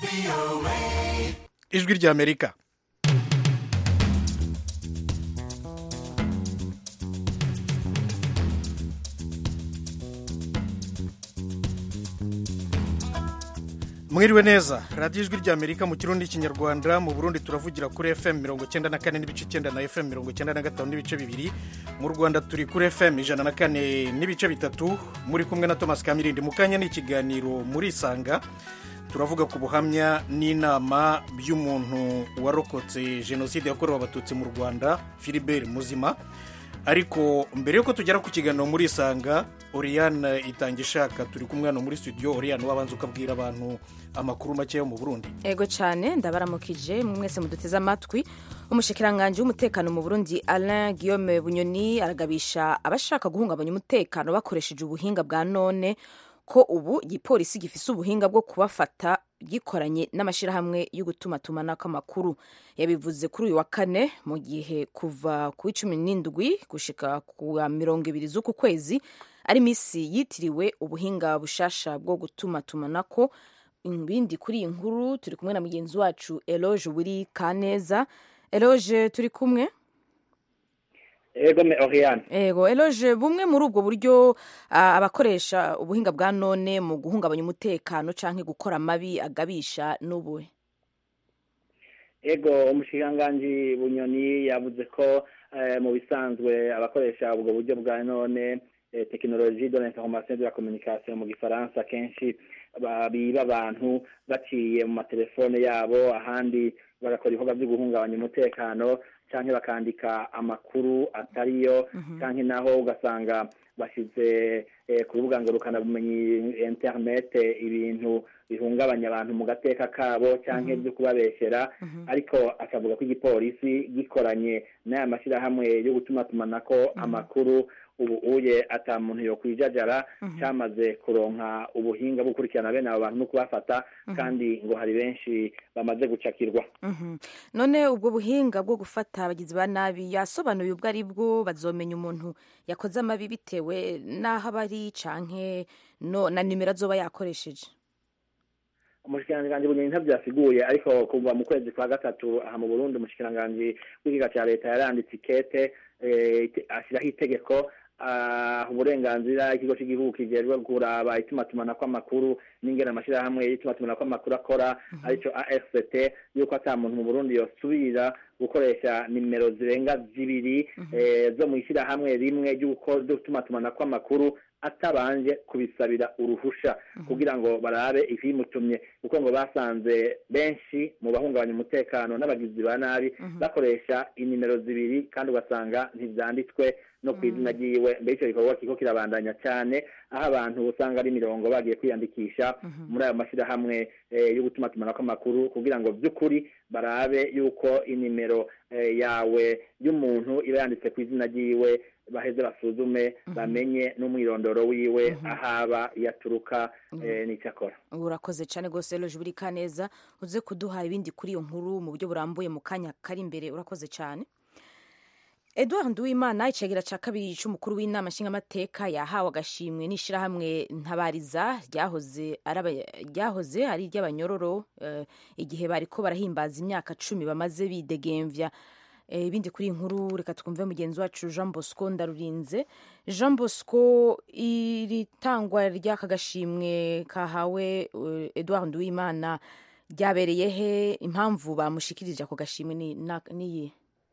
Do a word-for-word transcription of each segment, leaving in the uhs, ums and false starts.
ijwi ry'Amerika. Mwiriwe neza, radiyo ijwi ry'Amerika mu kirundi n'ikinyarwanda. Mu Burundi turavugira kuri F M mirongo cyenda na kane n'ibice icyenda na F M mirongo cyenda na gatanu n'ibice bibiri. Mu Rwanda turi kuri F M ijana na kane n'ibice bitatu. Muri kumwe na Thomas Kamirindi. Mu kanya n'ikiganiro muri Isanga turavuga ku buhamya n'inama by'umuntu warokotse jenoside yakorewe abatutsi mu Rwanda, Philibert Muzima. Ariko mbere yuko tugera ku kiganiro muri Isanga, Oriane Itangishaka turi kumwe hano muri studio. Oriane, wabanza ukabwira abantu amakuru make yo mu Burundi. Ego cyane, ndabaramukije mwese muduteze amatwi. Umushikiranganje w'umutekano mu Burundi Alain Guillaume Bunyoni aragabisha abashaka guhungabanya umutekano bakoresheje ubuhinga bwa none ko ubu igipolisi gifise ubuhinga bwo kubafata gikoranye n'amashirahamwe yo gutuma tumanako amakuru. Yabivuze kuri uyu wa kane mu gihe kuva ku cumi n'indwi gushika ku mirongo ibiri z'uku kwezi ari misi yitiriwe ubuhinga bushasha bwo gutuma tumanako. Ibindi kuri iyi nkuru turi kumwe na mugenzi wacu Eloge Wiri Kaneza. Eloge, turi kumwe? Ego me Oriane. Ego Eloge, bumwe muri ubwo buryo uh, abakoresha ubuhinga bwa none mu guhungabanya umutekano canke gukora mabi agabisha n'ubuhe? Ego umushikiranganji Bunyoni yavuze ko eh, mu bisanzwe abakoresha ubwo buryo bwa none eh, technologie de l'information de la communication mu gifaransa kenshi biba abantu baciye mu matelefone yabo, ahandi bagakora ibikorwa byo guhungabanya umutekano canke bakandika amakuru atariyo, mm-hmm. canke naho ugasanga bashize eh, ku rubuga ngurukana bumenyi internet ibintu bihungabanya abantu mu gateka kabo canke mm-hmm. byo kubabeshera, mm-hmm. ariko akavuga ko igipolisi gikoranye n'aya mashirahamwe yo gutuma tumanako mm-hmm. amakuru ubu uye ata muntu yo kwijajara, mm-hmm. cyamaze kuronka ubuhinga bwo gukurikirana bene abo bantu no kubafata, mm-hmm. kandi ngo hari benshi bamaze gucakirwa. Mm-hmm. None ubwo buhinga bwo gufata abagizi ba nabi yasobanuye ubwo ari bwo bazomenya umuntu yakoze amabi bitewe n'aho bari canke no na nimero azoba yakoresheje? Umushikiranganji Bunyoni ntavyasiguye, ariko kuva mu kwezi kwa gatatu aha mu Burundi umushikiranganji w'ikiga cya leta yaranditse ikete eh, ashiraho itegeko Uh, uburenganzira ikigo cy'igihugu kigerwa kuraba itumatumana kw'amakuru n'ingena amashirahamwe y'itumatumana kw'amakuru akora, mm-hmm. arico A R C T, yuko ata muntu mu Burundi yosubira gukoresha nimero zirenga zibiri, mm-hmm. eh, zo mu ishirahamwe rimwe ry'uko itumatumana kw'amakuru atabanje kubisabira uruhusha, mm-hmm. kugira ngo barabe ikimutumye, kuko ngo basanze benshi mu bahungabanya umutekano n'abagizi ba nabi, mm-hmm. bakoresha inimero zibiri kandi ugasanga ntivyanditswe no kwizina giwe. Mbere ico gikorwa kiko kirabandanya cyane, aho abantu usanga ari mirongo bagiye kwiyandikisha mm-hmm. muri ayo mashirahamwe eh, yo gutuma tumanako amakuru, kugira ngo by'ukuri barabe yuko inimero eh, yawe y'umuntu iba yanditse kwizina giwe, baheze basuzume, mm-hmm. bamenye n'umwirondoro wiwe, mm-hmm. ahaba yaturuka, mm-hmm. eh, n'icyakora. Urakoze cyane gose Eloge Wiri Kaneza, uze kuduha ibindi kuri iyo nkuru mu buryo burambuye mu kanya kari imbere. Urakoze cyane. Edouard Nduwimana, icegera ca kabiri c'umukuru w'inama nshingamateka, yahawe agashimwe n'ishirahamwe Ntabariza ryahoze ryahoze ari ry'abanyororo uh, igihe bariko barahimbaza imyaka cumi bamaze bidegemvya. E, ibindi kuri inkuru reka twumve mugenzi wacu Jean Bosco Ndarurinze. Jean Bosco, iri tangwa ry'aka gashimwe kahawe uh, Edouard Nduwimana ryabereye he? Impamvu bamushikirije ako gashimwe ni niyi?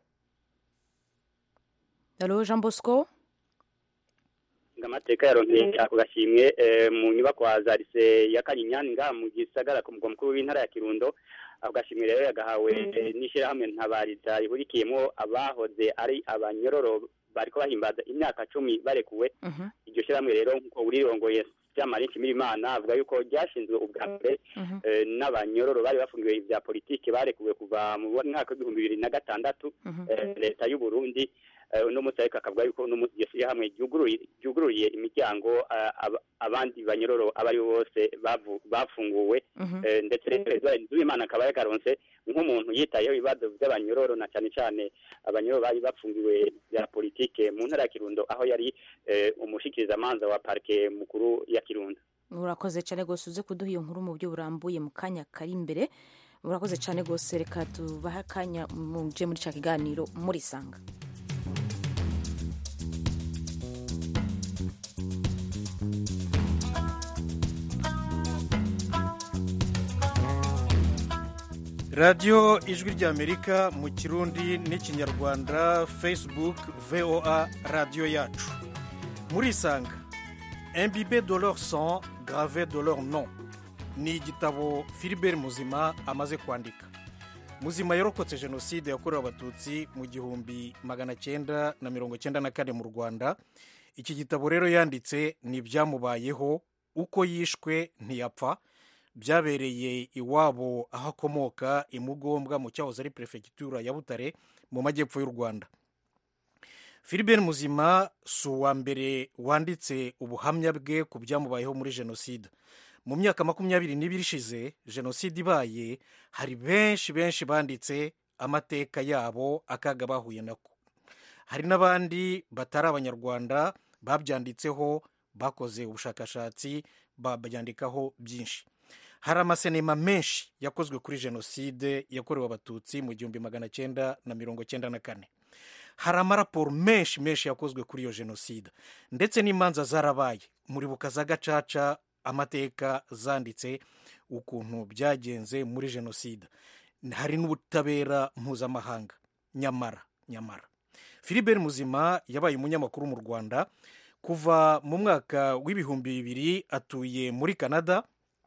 Hello Jean Bosco. Ngamateka yaronke ako gashimwe eh, mu nyubako hazarise ya Kanyinyani nga mu gisagara ku mugwa mukuru w'intara ya Kirundo. Ako gashimwe rero yagahawe eh, n'ishirahamwe Ntabariza ihurikiyemo abahoze ari abanyororo bariko bahimbaza imyaka cumi barekuwe. Uh-huh. Iryo shirahamwe rero nko urirongoye Jean-Marie Nshimirimana avuga yuko ryashinzwe ubwa mbere, uh-huh. eh, n'abanyororo bari bafungiwe ivya politike barekuwe kuva mu mwaka w'ibihumbi bibiri na gatandatu, uh-huh. eh, leta y'u Burundi uno munsi ariko akavuga yuko uno munsi yasuye hamwe ryugururiye imiryango abandi banyororo abari bose bafunguwe, ndetse Nduwimana akaba yakaronse nk'umuntu yitayeho ibibazo by'abanyororo na cyane cyane abanyororo bari bafungiwe bya politike mu ntara ya Kirundo, aho yari umushikirizamanza wa parke mukuru ya Kirundo. urakoze cyane rwose uze kuduha iyo nkuru mu buryo burambuye mu kanya kari imbere. Urakoze cyane rwose, reka tubahe akanya muje muri cya kiganiro murisanga. radiyo ijwi ry'amerika mu kirundi n'ikinyarwanda, facebook voa radiyo yacu. murisanga imbibe de leur sang grave de leur nom ni igitabo Philbert Muzima amaze kwandika. Muzima yarokotse jenoside yakorewe abatutsi mu gihumbi magana cyenda na mirongo cyenda na kane mu Rwanda. Iki gitabo rero yanditse ni ibyamubayeho, uko yishwe ntiyapfa, byabereye iwabo aho akomoka i Mugombwa mu cyahoze ari perefegitura ya Butare mu majyepfo y'u Rwanda. Philbert Muzima si uwa mbere wanditse ubuhamya bwe ku byamubayeho muri jenoside. Mu myaka makumyabiri n'ibiri ishize jenoside ibaye, hari benshi benshi banditse amateka yabo, akaga bahuye nako. Hari n'abandi batari abanyarwanda babyanditseho, bakoze ubushakashatsi, babyandikaho byinshi. Hari amasinema menshi yakozwe kuri jenoside yakorewe abatutsi mu gihumbi magana cyenda na mirongo cyenda na kane. Hari amaraporo menshi menshi yakozwe kuri iyo jenoside, ndetse n'imanza zarabaye. Muribuka za Gacaca, amateka zanditse ukuntu byagenze muri jenoside. Hari n'ubutabera mpuzamahanga. Nyamara nyamara Philbert Muzima yabaye umunyamakuru mu Rwanda kuva mu mwaka w'ibihumbi bibiri. Atuye muri Canada,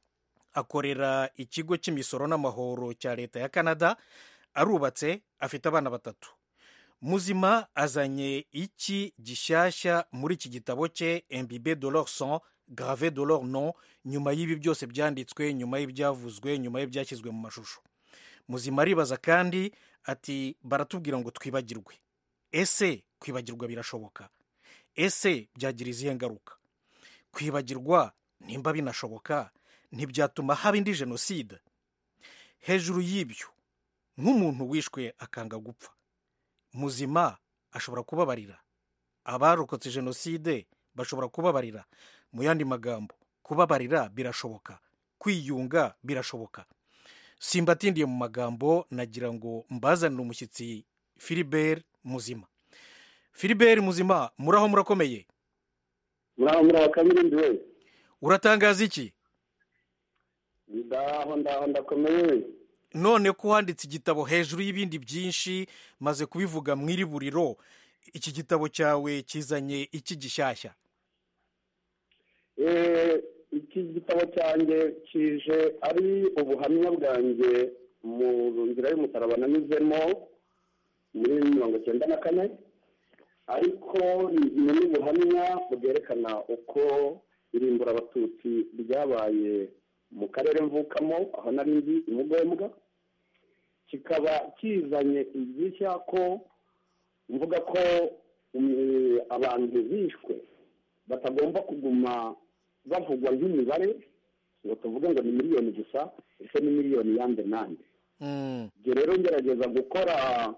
akorera ikigo cy'imisoro n'amahoro cya leta ya Canada, arubatse, afite abana batatu. Muzima azanye iki gishyashya muri iki gitabo cye imbibe de leur sang grave de leur nom, nyuma y'ibi byose byanditswe, nyuma y'ibyavuzwe, nyuma y'ibyashyizwe mu mashusho. Muzima aribaza kandi ati, baratubwira ngo twibagirwe. Ese kwibagirwa birashoboka? Ese byagira izihe ngaruka? Kwibagirwa nimba binashoboka, ntibyatuma haba indi jenoside? Hejuru y'ibyo, nk'umuntu wishwe akanga gupfa, Muzima ashobora kubabarira? Abarokotse jenoside bashobora kubabarira? Mu yandi magambo, kubabarira birashoboka, kwiyunga birashoboka. Simbatindiye mu magambo, nagira ngo mbazanire umushyitsi Philbert Muzima. Philbert Muzima, muraho murakomeye? Muraho muraho Kamilindi we. Uratangaza iki? Ndaho ndaho ndakomeye. None ko wanditse igitabo hejuru y'ibindi byinshi, maze kubivuga mwiri buriro, iki gitabo cyawe kizanye iki gishyashya? Eh, iki gitabo cyanjye kije ari ubuhamya bwanjye mu nzira y'umusaraba nanyuzemo muri mirongo cyenda na kane, ariko ni ubuhamya bwerekana uko irimbura abatutsi ryabaye mu karere mvukamo, aho nari ndi i Mugombwa. Kikaba kizanye igishya ko mvuga ko abantu bishwe batagomba kuguma bavugwa nk'imibare ngo tuvuge ngo ni miliyoni gusa, ese ni miliyoni yande nande. Mm. Rero ngerageza gukora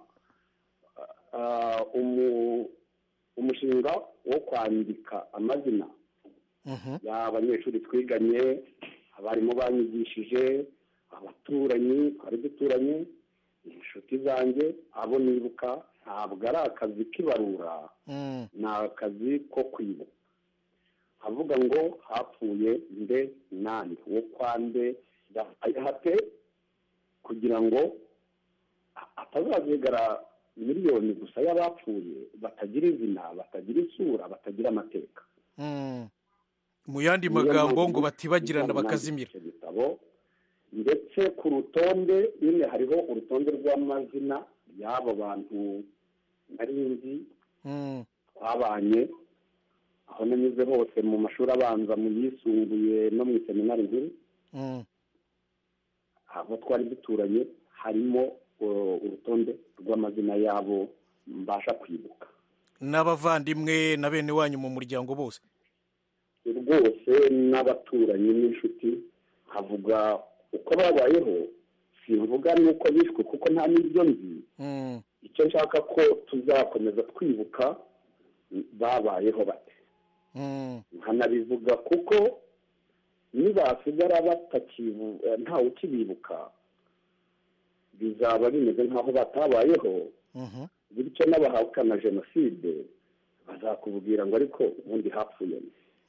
uh, umu, umushinga wo kwandika amazina Mhm. y'abanyeshuri twiganye, abarimu banyigishije, abaturanyi twari duturanye, inshuti zanjye, abo nibuka. Ntabwo ari akazi k'ibarura, Mm. ni akazi ko kwibuka. Avuga ngo hapfuye nde nande, wo kwande hate, kugira ngo atazazigara miliyoni gusa y'abapfuye batagira izina, batagira isura, batagira amateka. Mm. Mu yandi magambo ngo batibagirana bakazimira. Ndetse ku rutonde nyine hariho urutonde rw'amazina y'abo bantu nari nzi, Mm. twabanye aho nanyuze hose, mu mashuri abanza, mu yisumbuye no mu seminari nkuru. Mm. Abo twari duturanye harimo uh, urutonde rw'amazina yabo mbasha kwibuka. N'abavandimwe na bene wanyu mu muryango bose? Rwose n'abaturanyi n'inshuti. Havuga uko babayeho, simvuga nuko bishwe kuko nta n'ibyo nzi. Mm. Icyo nshaka ko tuzakomeza twibuka babayeho bate. Mm. Nkanabivuga kuko nibasigara batakibu ntawe ukibibuka bizaba bimeze nk'aho batabayeho bityo n'abahakana jenoside bazakubwira ngo ariko ubundi hapfuye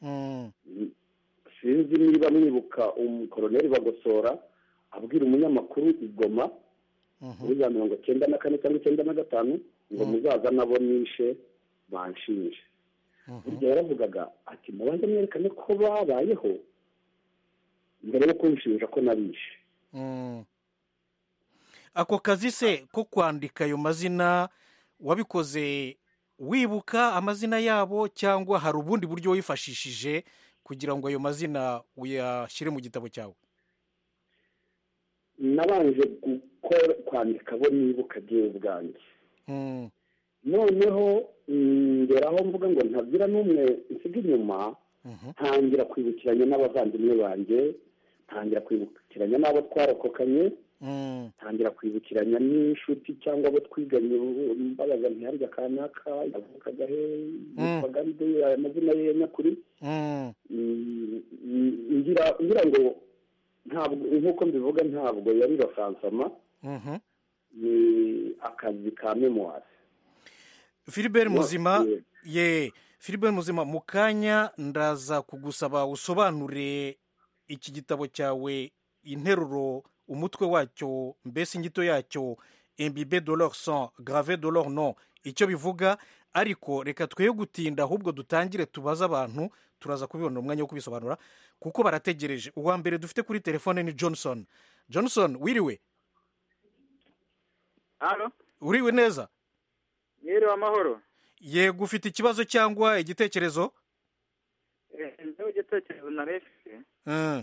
sinzi niba mwibuka umukoroneri Bagosora abwira umunyamakuru i Goma muri za mirongo cyenda na kane cyangwa icyenda na gatanu ngo muzaza nabo nishe banshinje burya yaravugaga ati mubanze mwerekane ko babayeho mbere yo kunshinja ko nabishe. ako kazi se ko kwandika ayo mazina wabikoze wibuka amazina yabo cyangwa hari ubundi buryo wifashishije kugira ngo ayo mazina uyashyire mu gitabo cyawe? nabanje gukora kwandika bo nibuka byewe bwanjye noneho ngeraho mvuga ngo ntagira n'umwe nsiga inyuma ntangira kwibukiranya n'abavandimwe banjye ntangira kwibukiranya n'abo twarokokanye ntangira kwibukiranya n'inshuti cyangwa abo twiganye mbabaza ntiharya kanaka yavukaga he yitwaga nde aya mazina ye nyakuri ngira ngira ngo ntabwo nk'uko mbivuga ntabwo yari rosansama ni akazi ka memoire. Philbert Muzima ye Philbert Muzima mu kanya ndaza kugusaba usobanure iki gitabo cyawe interuro umutwe wacyo mbese inyito yacyo imbibe de leur sang gravé de leur nom icyo bivuga, ariko reka tweye gutinda ahubwo dutangire tubaza abantu turaza kubibona umwanya wo kubisobanura kuko barategereje. uwa mbere dufite kuri telefone ni Johnson. Johnson wiriwe? Halo, uriwe neza? Yiriwe amahoro. Yego, ufite ikibazo cyangwa igitekerezo? Eh, ndio igitekerezo narefise. Mm.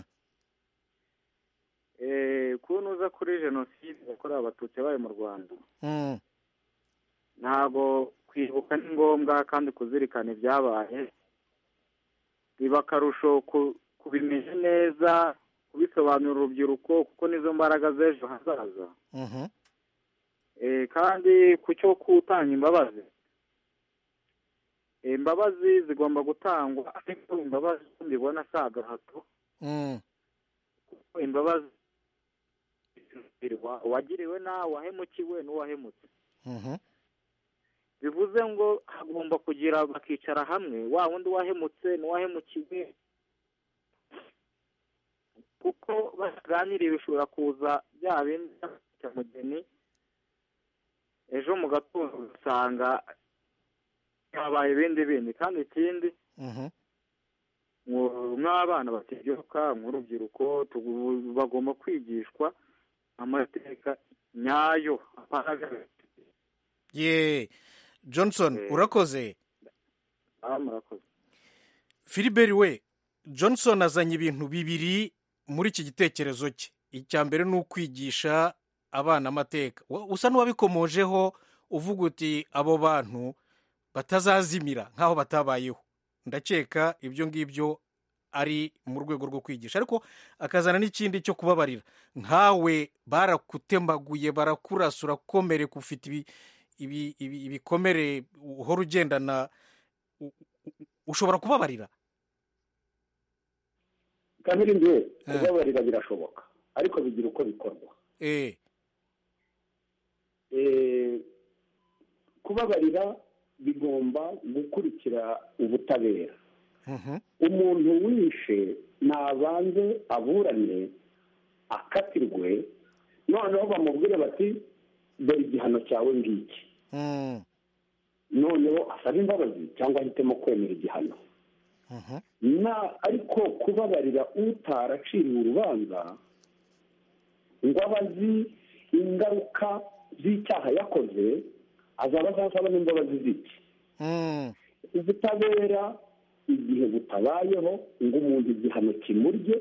Eh, kunuza kuri genocide yakorewe abatutsi bayo mu Rwanda. Mm. Ntago kwibuka ni ngombwa kandi kuzirikana ibyabaye. Biba karusho kubimenya neza, kubisobanura urubyiruko kuko nizo mbaraga z'ejo hazaza. Mhm. Eh, kandi kucyo kutanga imbabazi. Imbabazi zigomba gutangwa ariko imbabazi ndibona saga hato. Mm. Imbabazi wagiriwe na wahemukiwe n'uwahemutse. Mhm. Bivuze ngo hagomba kugira bakicara hamwe wa wundi wahemutse n'uwahemukiwe kuko baganiriye bishobora kuza bya bindi cyamugeni ejo mu gatondo usanga habaye ibindi bindi kandi ikindi nk'abana bategeka nk'urubyiruko bagomba kwigishwa amateka nyayo. ye Johnson urakoze. ah murakoze. Philbert we, Johnson azanye ibintu bibiri muri iki gitekerezo cye. icya mbere ni ukwigisha abana amateka, usa n'uwabikomojeho uvuga uti abo bantu batazazimira nk'aho batabayeho. ndakeka ibyo ngibyo ari mu rwego rwo kwigisha, ariko akazana n'ikindi cyo kubabarira. nkawe barakutemaguye barakurasa urakomere ufite ibi ibi ibikomere uhora ugendana, ushobora kubabarira? kandi ndiye kubabarira birashoboka ariko bigira uko bikorwa. eh eh kubabarira bigomba gukurikira ubutabera. umuntu wishe nabanze aburane akatirwe noneho bamubwire bati dore igihano cyawe ngiki. noneho asaba imbabazi cyangwa ahitemo kwemera igihano. na ariko kubabarira utaraciriwe urubanza ngo abazi ingaruka z'icyaha yakoze azaba azasaba n'imbabazi z'iki. ubutabera igihe butabayeho ngo umuntu igihano kimurye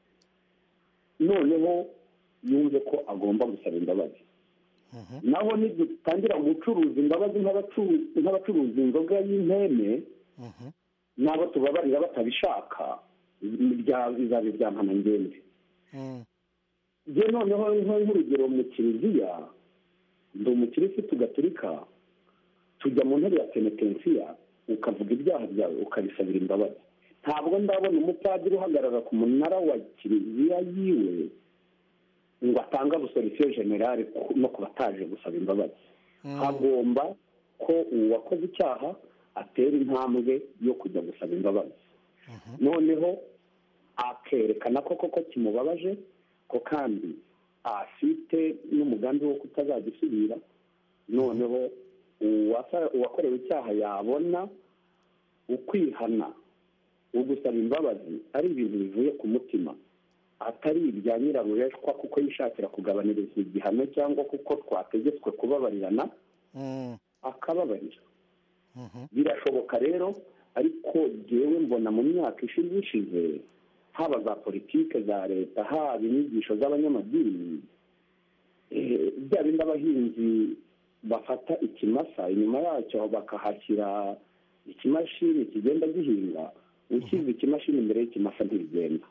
noneho yumve ko agomba gusaba imbabazi. naho nidutangira gucuruza imbabazi nk'abacuruza inzoga y'inteme n'abo tubabarira batabishaka bizaba ibya mpanangende. je noneho nk'urugero mu kiliziya ndi umukirisitu gatolika tujya mu ntebe ya penetensiya ukavuga ibyaha byawe ukabisabira imbabazi. ntabwo ndabona umupadiri uhagarara ku munara wa kiliziya yiwe ngo atange abusolisiyo generale no ku bataje gusaba imbabazi. hagomba ko uwakoze icyaha atera intambwe yo kujya gusaba imbabazi, noneho akerekana ko koko kimubabaje, ko kandi afite n'umugambi wo kutazagisubira. noneho uwakorewe icyaha yabona ukwihana, ugusaba imbabazi ari ibintu bivuye ku mutima, atari ibya nyirarureshwa kuko yishakira kugabaniriza igihano cyangwa kuko twategetswe kubabarirana akababarira. birashoboka rero, ariko jyewe mbona mu myaka ishize ishize, haba za politike za leta, haba inyigisho z'abanyamadini, bya bindi abahinzi bafata ikimasa inyuma yacyo bakahashyira ikimashini kigenda gihinga, ushyize ikimashini imbere y'ikimasa ntibigenda.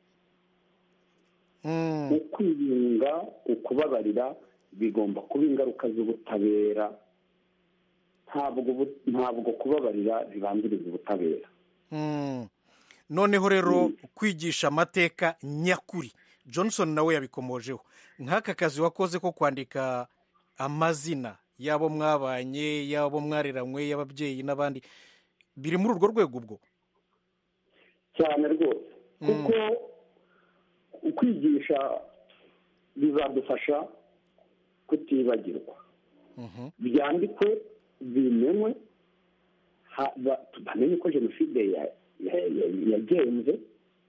ukwiringa, ukubabarira bigomba kuba ingaruka z'ubutabera, ntabwo ntabwo kubabarira bibanziriza ubutabera. noneho rero kwigisha amateka nyakuri, Johnson nawe yabikomojeho. nk'aka kazi wakoze ko kwandika amazina y'abo mwabanye, y'abo mwareranywe, y'ababyeyi n'abandi, biri muri urwo rwego ubwo cyane rwose, kuko kwigisha bizadufasha kutibagirwa. byandikwe, bimenywe, bamenye ko jenoside yagenze,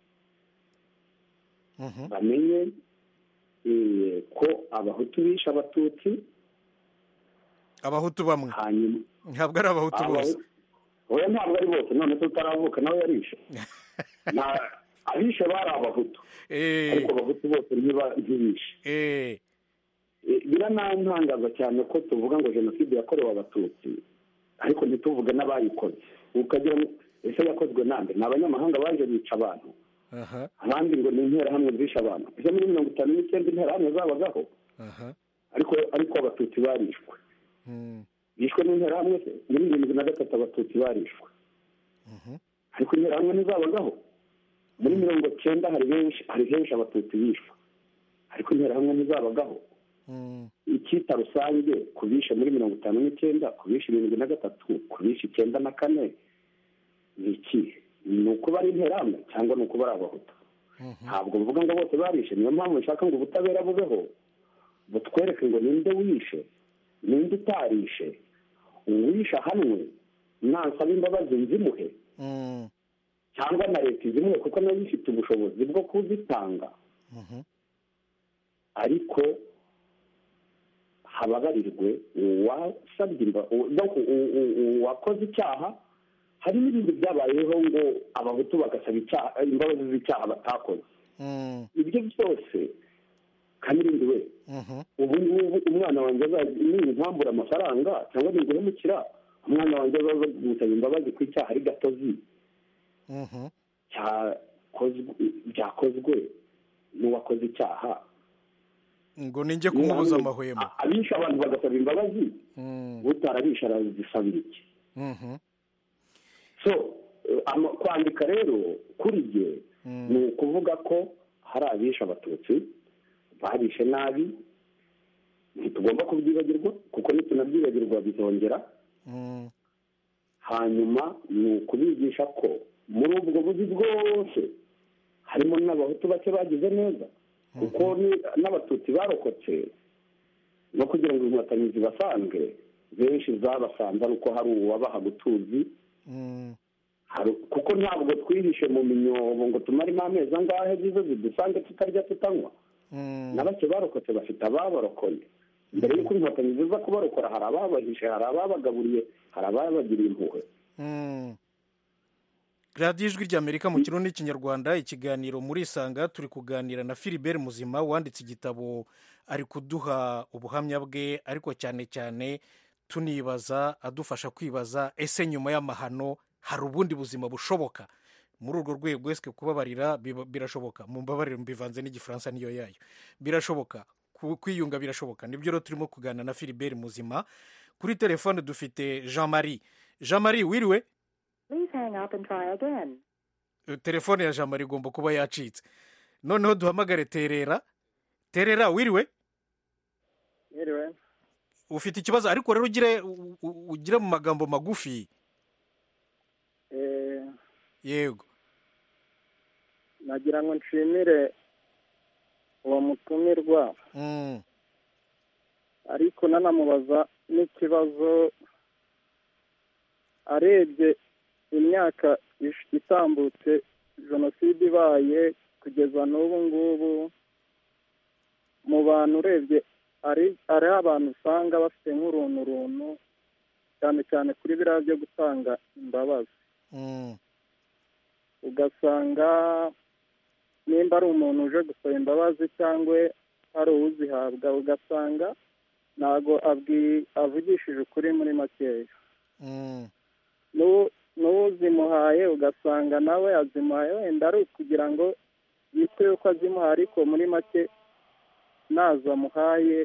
bamenye ko abahutu bishe abatutsi. abahutu bamwe ntabwo ari abahutu bose. oya, ntabwo ari bose, none tutaravuka nawe yarishe. abishe bari abahutu, ariko abahutu bose ntibishe. biranantangaza cyane ko tuvuga ngo jenoside yakorewe abatutsi, ariko ntituvuge n'abayikoze. ukagira ngo ese yakozwe nande? ni abanyamahanga baje bica abantu, abandi ngo ni interahamwe zishe abantu. ese muri mirongo itanu n'icyenda interahamwe zabagaho? ariko ariko abatutsi barishwe. bishwe n'interahamwe se? muri irindwi na gatatu abatutsi barishwe, ariko interahamwe ntizabagaho. muri mirongo cyenda hari benshi hari henshi abatutsi bishwe, ariko interahamwe ntizabagaho. icyita rusange ku bishe muri mirongo itanu n'icyenda, ku bishe irindwi na gatatu, ku bishe icyenda na kane, ni iki? ni ukuba ari interahamwe cyangwa ni ukuba ari abahutu? ntabwo mvuga ngo bose barishe. niyo mpamvu nshaka ngo ubutabera bubeho, butwereke ngo ninde wishe, ninde utarishe. uwishe ahanwe, nasaba imbabazi nzimuhe, cyangwa na leta izimuhe kuko nayo ifite ubushobozi bwo kuzitanga. ariko hababarirwe uwasabye uwakoze icyaha. hari n'ibindi byabayeho ngo abahutu bagasaba imbabazi z'icyaha batakoze. ibyo byose kanirindi we, ubu ngubu umwana wanjye nimpambura amafaranga cyangwa ninguhemukira, umwana wanjye azaza gusaba imbabazi ku icyaha ari gatozi byakozwe n'uwakoze icyaha, ngo ninjye kumubuza amahwemo. abisha abantu bagasaba imbabazi, utarabisha arazisabira iki? so kwandika rero kuri jye ni ukuvuga ko hari abisha abatutsi babishe nabi, ntitugomba kubyibagirwa, kuko nitunabyibagirwa bizongera. hanyuma ni ukubigisha ko muri ubwo buzi bwose harimo n'abahutu bake bagize neza, kuko n'abatutsi barokotse, no kugira ngo inkotanyi zibasange benshi zabasanze ari uko hari uwabaha gutuzi. kuko ntabwo twihishe mu minyobo ngo tumaremo amezi angahe zizo zidusange tutarya tutanywa. na bake barokotse bafite ababarokoye. mbere y'uko inkotanyi ziza kubarokora hari ababahishe, hari ababagaburiye, hari ababagiriye impuhwe. radiyo ijwi ry'amerika mu kirundi n'ikinyarwanda, ikiganiro muri Isanga. turi kuganira na Philibert Muzima wanditse igitabo, ari kuduha ubuhamya bwe, ariko cyane cyane tunibaza, adufasha kwibaza, ese nyuma y'amahano hari ubundi buzima bushoboka? muri urwo rwego ese kubabarira birashoboka? mu mbabarire mbivanze n'igifaransa niyo yayo. birashoboka kwiyunga, birashoboka. nibyo rero turimo kuganira na Philibert Muzima. kuri telefone dufite Jean Marie. Jean Marie, wiriwe? Please hang up and try again. telefone ya jean marie igomba kuba yacitse. Noneho duhamagare terera. Terera wiriwe? Wiriwe. Ufite ikibazo ariko rero ugire ugire mu magambo magufi. Eh, yego. Nagira ngo nshimire uwo mutumirwa. Mm. Ariko nanamubaza n'ikibazo arebye imyaka itambutse jenoside ibaye kugeza n'ubu ngubu mu bantu urebye ari ari abantu usanga bafite nk'uruntu runtu cyane cyane kuri biriya byo gutanga imbabazi. Ugasanga nimba ari umuntu uje gusaba imbabazi cyangwa ari uwuzihabwa ugasanga ntago avugishije ukuri muri makeya. n'uzimuhaye ugasanga nawe azimuhaye wenda ari ukugira ngo yitwe yuko azimuhaye ariko muri make nazo amuhaye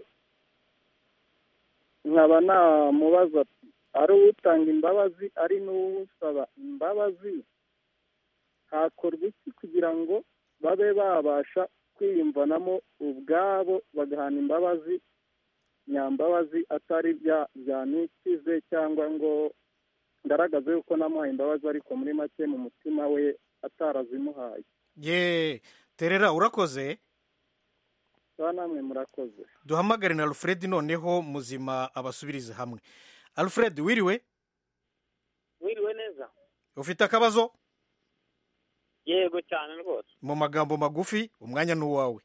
nkaba namubaza ari uwutanga imbabazi ari n'uwusaba imbabazi hakorwa iki kugira ngo babe babasha kwiyumvanamo ubwabo bagahana imbabazi nyambabazi atari bya bya nikize cyangwa ngo ngaragaze yuko namuhaye imbabazi ariko muri make mu mutima we atarazimuhaye. Ye terera urakoze. Sa namwe murakoze. Duhamagare na Alfred noneho muzima abasubirize hamwe. Alfred wiriwe? Wiriwe neza. Ufite akabazo? Yego cyane rwose. Mu magambo magufi umwanya n'uwawe.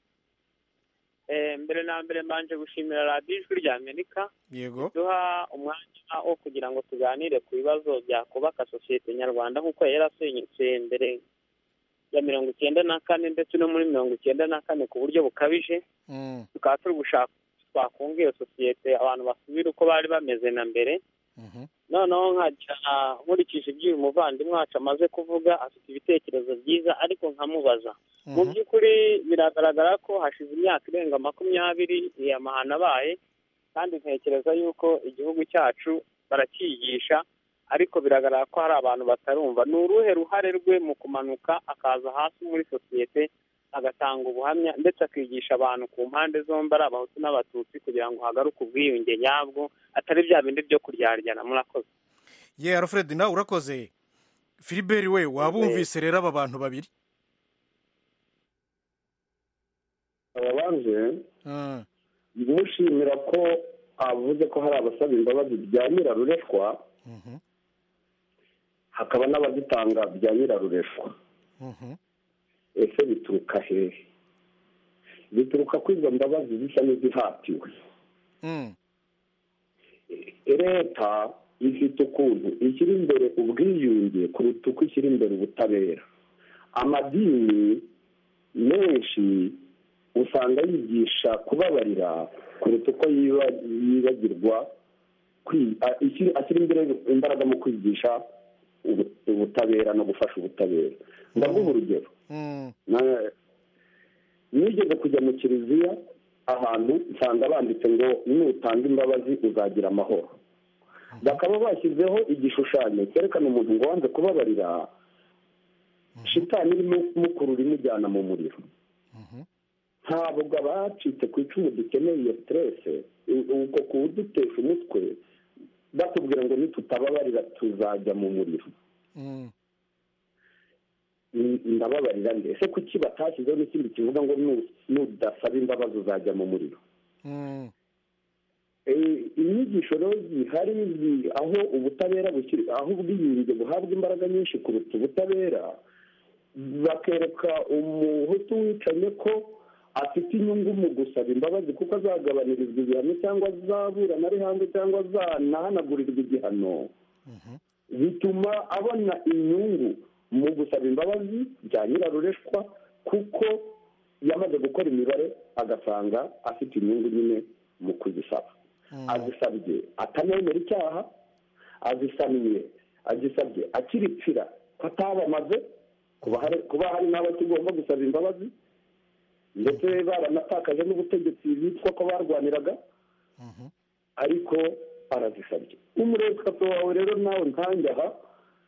Eh mbere na mbere mbanje gushimira Radio Ijwi rya Amerika. Yego. Duha umwanya wo kugira ngo tuganire ku bibazo bya kubaka societe nyarwanda kuko yarasenyutse mbere ya mirongo icyenda na kane ndetse no muri mirongo icyenda na kane ku buryo bukabije. Mm. Tukaba turi gushaka twakunga iyo societe abantu basubira uko bari bameze na mbere. Mhm. Noneho nkaca nkurikije ibyo uyu muvandimwe wacu amaze kuvuga afite ibitekerezo byiza ariko nkamubaza mu by'ukuri biragaragara ko hashize imyaka irenga makumyabiri amahano abaye kandi ntekereza yuko igihugu cyacu barakiyigisha ariko biragaragara ko hari abantu batarumva. Ni uruhe ruhare rwe mu kumanuka akaza hasi muri sosiyete agatanga ubuhamya ndetse akigisha abantu ku mpande zombi ari abahutu n'abatutsi kugira ngo hagaruke ubwiyunge nyabwo atari bya bindi byo kuryaryana. Murakoze. Ye Alfred na urakoze. Philibert we wabumvise rero aba bantu babiri? ababanje mushimira ko avuze ko hari abasaba imbabazi bya nyirarureshwa hakaba n'abazitanga bya nyirarureshwa. Ese bituruka hehe? Bituruka ko izo mbabazi zisa n'izihatiwe. Leta ifite ukuntu ishyira imbere ubwiyunge kuruta uko ishyira imbere ubutabera. Amadini menshi usanga yigisha kubabarira kuruta uko yibagirwa ashyira imbere imbaraga mu kwigisha ubutabera no gufasha ubutabera. Ndaguha urugero. Nigeze kujya mu kiliziya ahantu nsanga banditse ngo nutanga imbabazi uzagira amahoro. Bakaba bashyizeho igishushanyo cyerekana umuntu ngo wanze kubabarira shitani irimo mukurura imujyana mu muriro. Ntabwo abacitse ku icumu dukeneye iyo stress ubwo kuwudutesha umutwe batubwira ngo nitutababarira tuzajya mu muriro. Ndababarira nde? Ese kuki batashyizeho n'ikindi kivuga ngo nudasaba imbabazi uzajya mu muriro? Inyigisho rero zihari aho ubutabera bukiri aho ubwiyunge buhabwa imbaraga nyinshi kuruta ubutabera bakereka umuhutu wicanye ko afite inyungu mu gusaba imbabazi kuko azagabanyirizwa igihano cyangwa azaburana ari hanze cyangwa azanahanagurirwa igihano. Bituma abona inyungu mu gusaba imbabazi bya nyirarureshwa kuko yamaze gukora imibare agasanga afite inyungu nyine mu kuzisaba. Azisabye atanemera icyaha, azisaniye agisabye akiripfira ko atabamaze kuba hari n'abo tugomba gusaba imbabazi ndetse baranatakaje n'ubutegetsi bitwa ko barwaniraga ariko arazisabye. Umurezikato wawe rero nawe nkanjye aha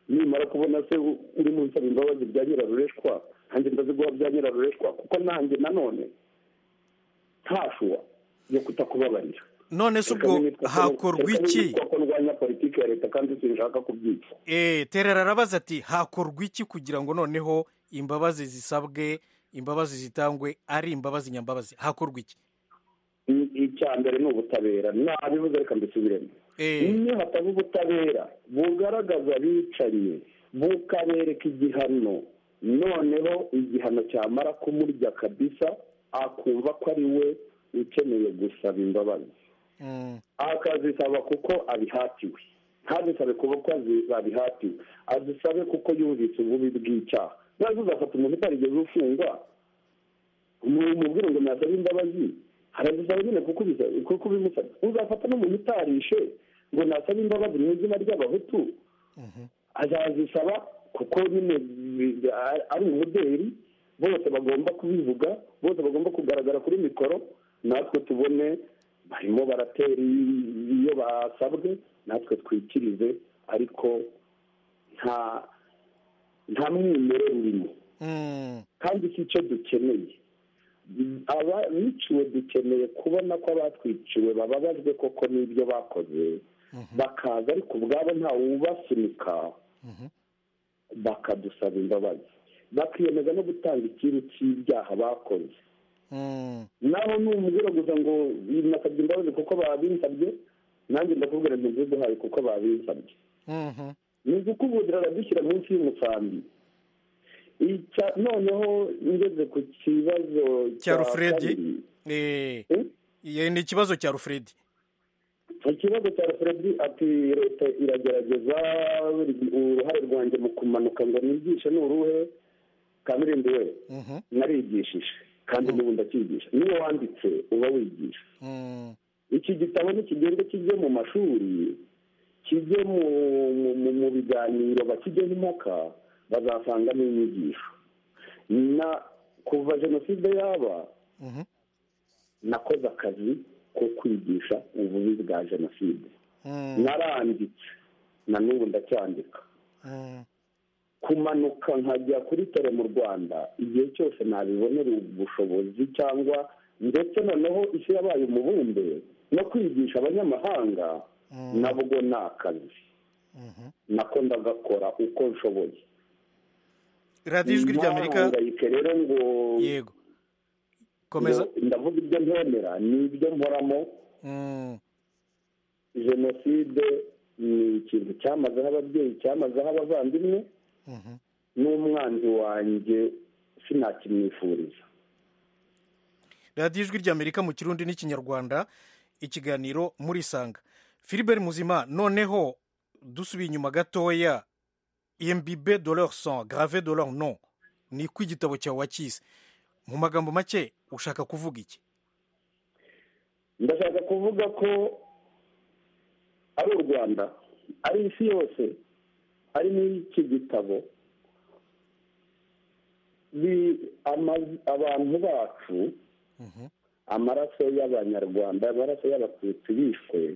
nimara kubona se uri mu nsaba imbabazi bya nyirarureshwa nanjye ndaziguha bya nyirarureshwa kuko nanjye nanone ntashuwa yo kutakubabarira. none se ubwo hakorwa iki ko ndwanya politiki ya leta kandi sinshaka kubyica? eh Terera arabaza ati hakorwa iki kugira ngo noneho imbabazi zisabwe, imbabazi zitangwe ari imbabazi nyambabazi, hakorwa iki? Icya mbere ni ubutabera. Nabivuze reka mbisubiremo. Niyo hataba ubutabera bugaragaza abicanye bukabereka igihano, noneho igihano cyamara kumurya kabisa akumva ko ari we ukeneye gusaba imbabazi, akazisaba kuko abihatiwe, ntazisabe kuko abihatiwe, azisabe kuko yumvise ububi bw'icyaha. nazo uzafata umuntu utarigeze ufungwa umubwire ngo nasaba imbabazi, haragusaba nyine kuko ubimusabye. Uzafata n'umuntu utarishe ngo nasaba imbabazi mu izina ry'abahutu, azazisaba kuko nyine ari umuderi, bose bagomba kubivuga, bose bagomba kugaragara kuri mikoro, natwe tubone barimo baratera iyo basabwe, natwe twikirize, ariko nta nta mwimerere urimo. Kandi si icyo dukeneye. Abiciwe dukeneye kubona ko abatwiciwe bababajwe koko n'ibyo bakoze, bakaza ariko ubwabo ntawe ubasunika, bakadusaba imbabazi, bakiyemeza no gutanga ikintu cy'ibyaha bakoze. naho numubwira gusa ngo nasabye imbabazi kuko babinsabye, nanjye ndakubwira nti nziduhaye kuko babinsabye. Nizi ko ubudira aradushyira munsi y'umusambi. Noneho ngeze ku kibazo cya Rufredi, ni ikibazo cya Rufredi. Ikibazo cya Rufredi ati leta iragerageza, uruhare rwanjye mu kumanuka ngo nigishe ni uruhe? Kamirindi we narigishije kandi n'ubu ndacyigisha. Niyo wanditse uba wigisha. Iki gitabo nikigende kijye mu mashuri, kijye mu biganiro, bakijyeho impaka, bazasanga n'inyigisho. Na kuva jenoside yaba nakoze akazi ko kwigisha ububi bwa jenoside, naranditse na n'ubu ndacyandika. Kumanuka nkajya kuri tele mu Rwanda igihe cyose nabibonera ubushobozi, cyangwa ndetse noneho isi yabaye umubumbe, no kwigisha abanyamahanga nabwo ni akazi nako ndagakora uko nshoboye. Radiyo Ijwi ry'Amerika rero ngo yego komeza, ndavuga ibyo ntemera ni ibyo mporamo. Jenoside ni ikintu cyamazeho ababyeyi, cyamazeho abavandimwe, n'umwanzi wanjye sinakimwifuriza. Radiyo Ijwi ry'Amerika mu Kirundi n'Ikinyarwanda, ikiganiro muri Sanga. Philibert Muzima, noneho dusubiye inyuma gatoya, imbibe de leur sang, grave de leur nom, ni ko igitabo cyawe wakise. Mu magambo make ushaka kuvuga iki? Ndashaka kuvuga ko ari u Rwanda, ari isi yose, ari n'iki gitabo, abantu bacu, amaraso y'Abanyarwanda, amaraso y'Abatutsi bishwe.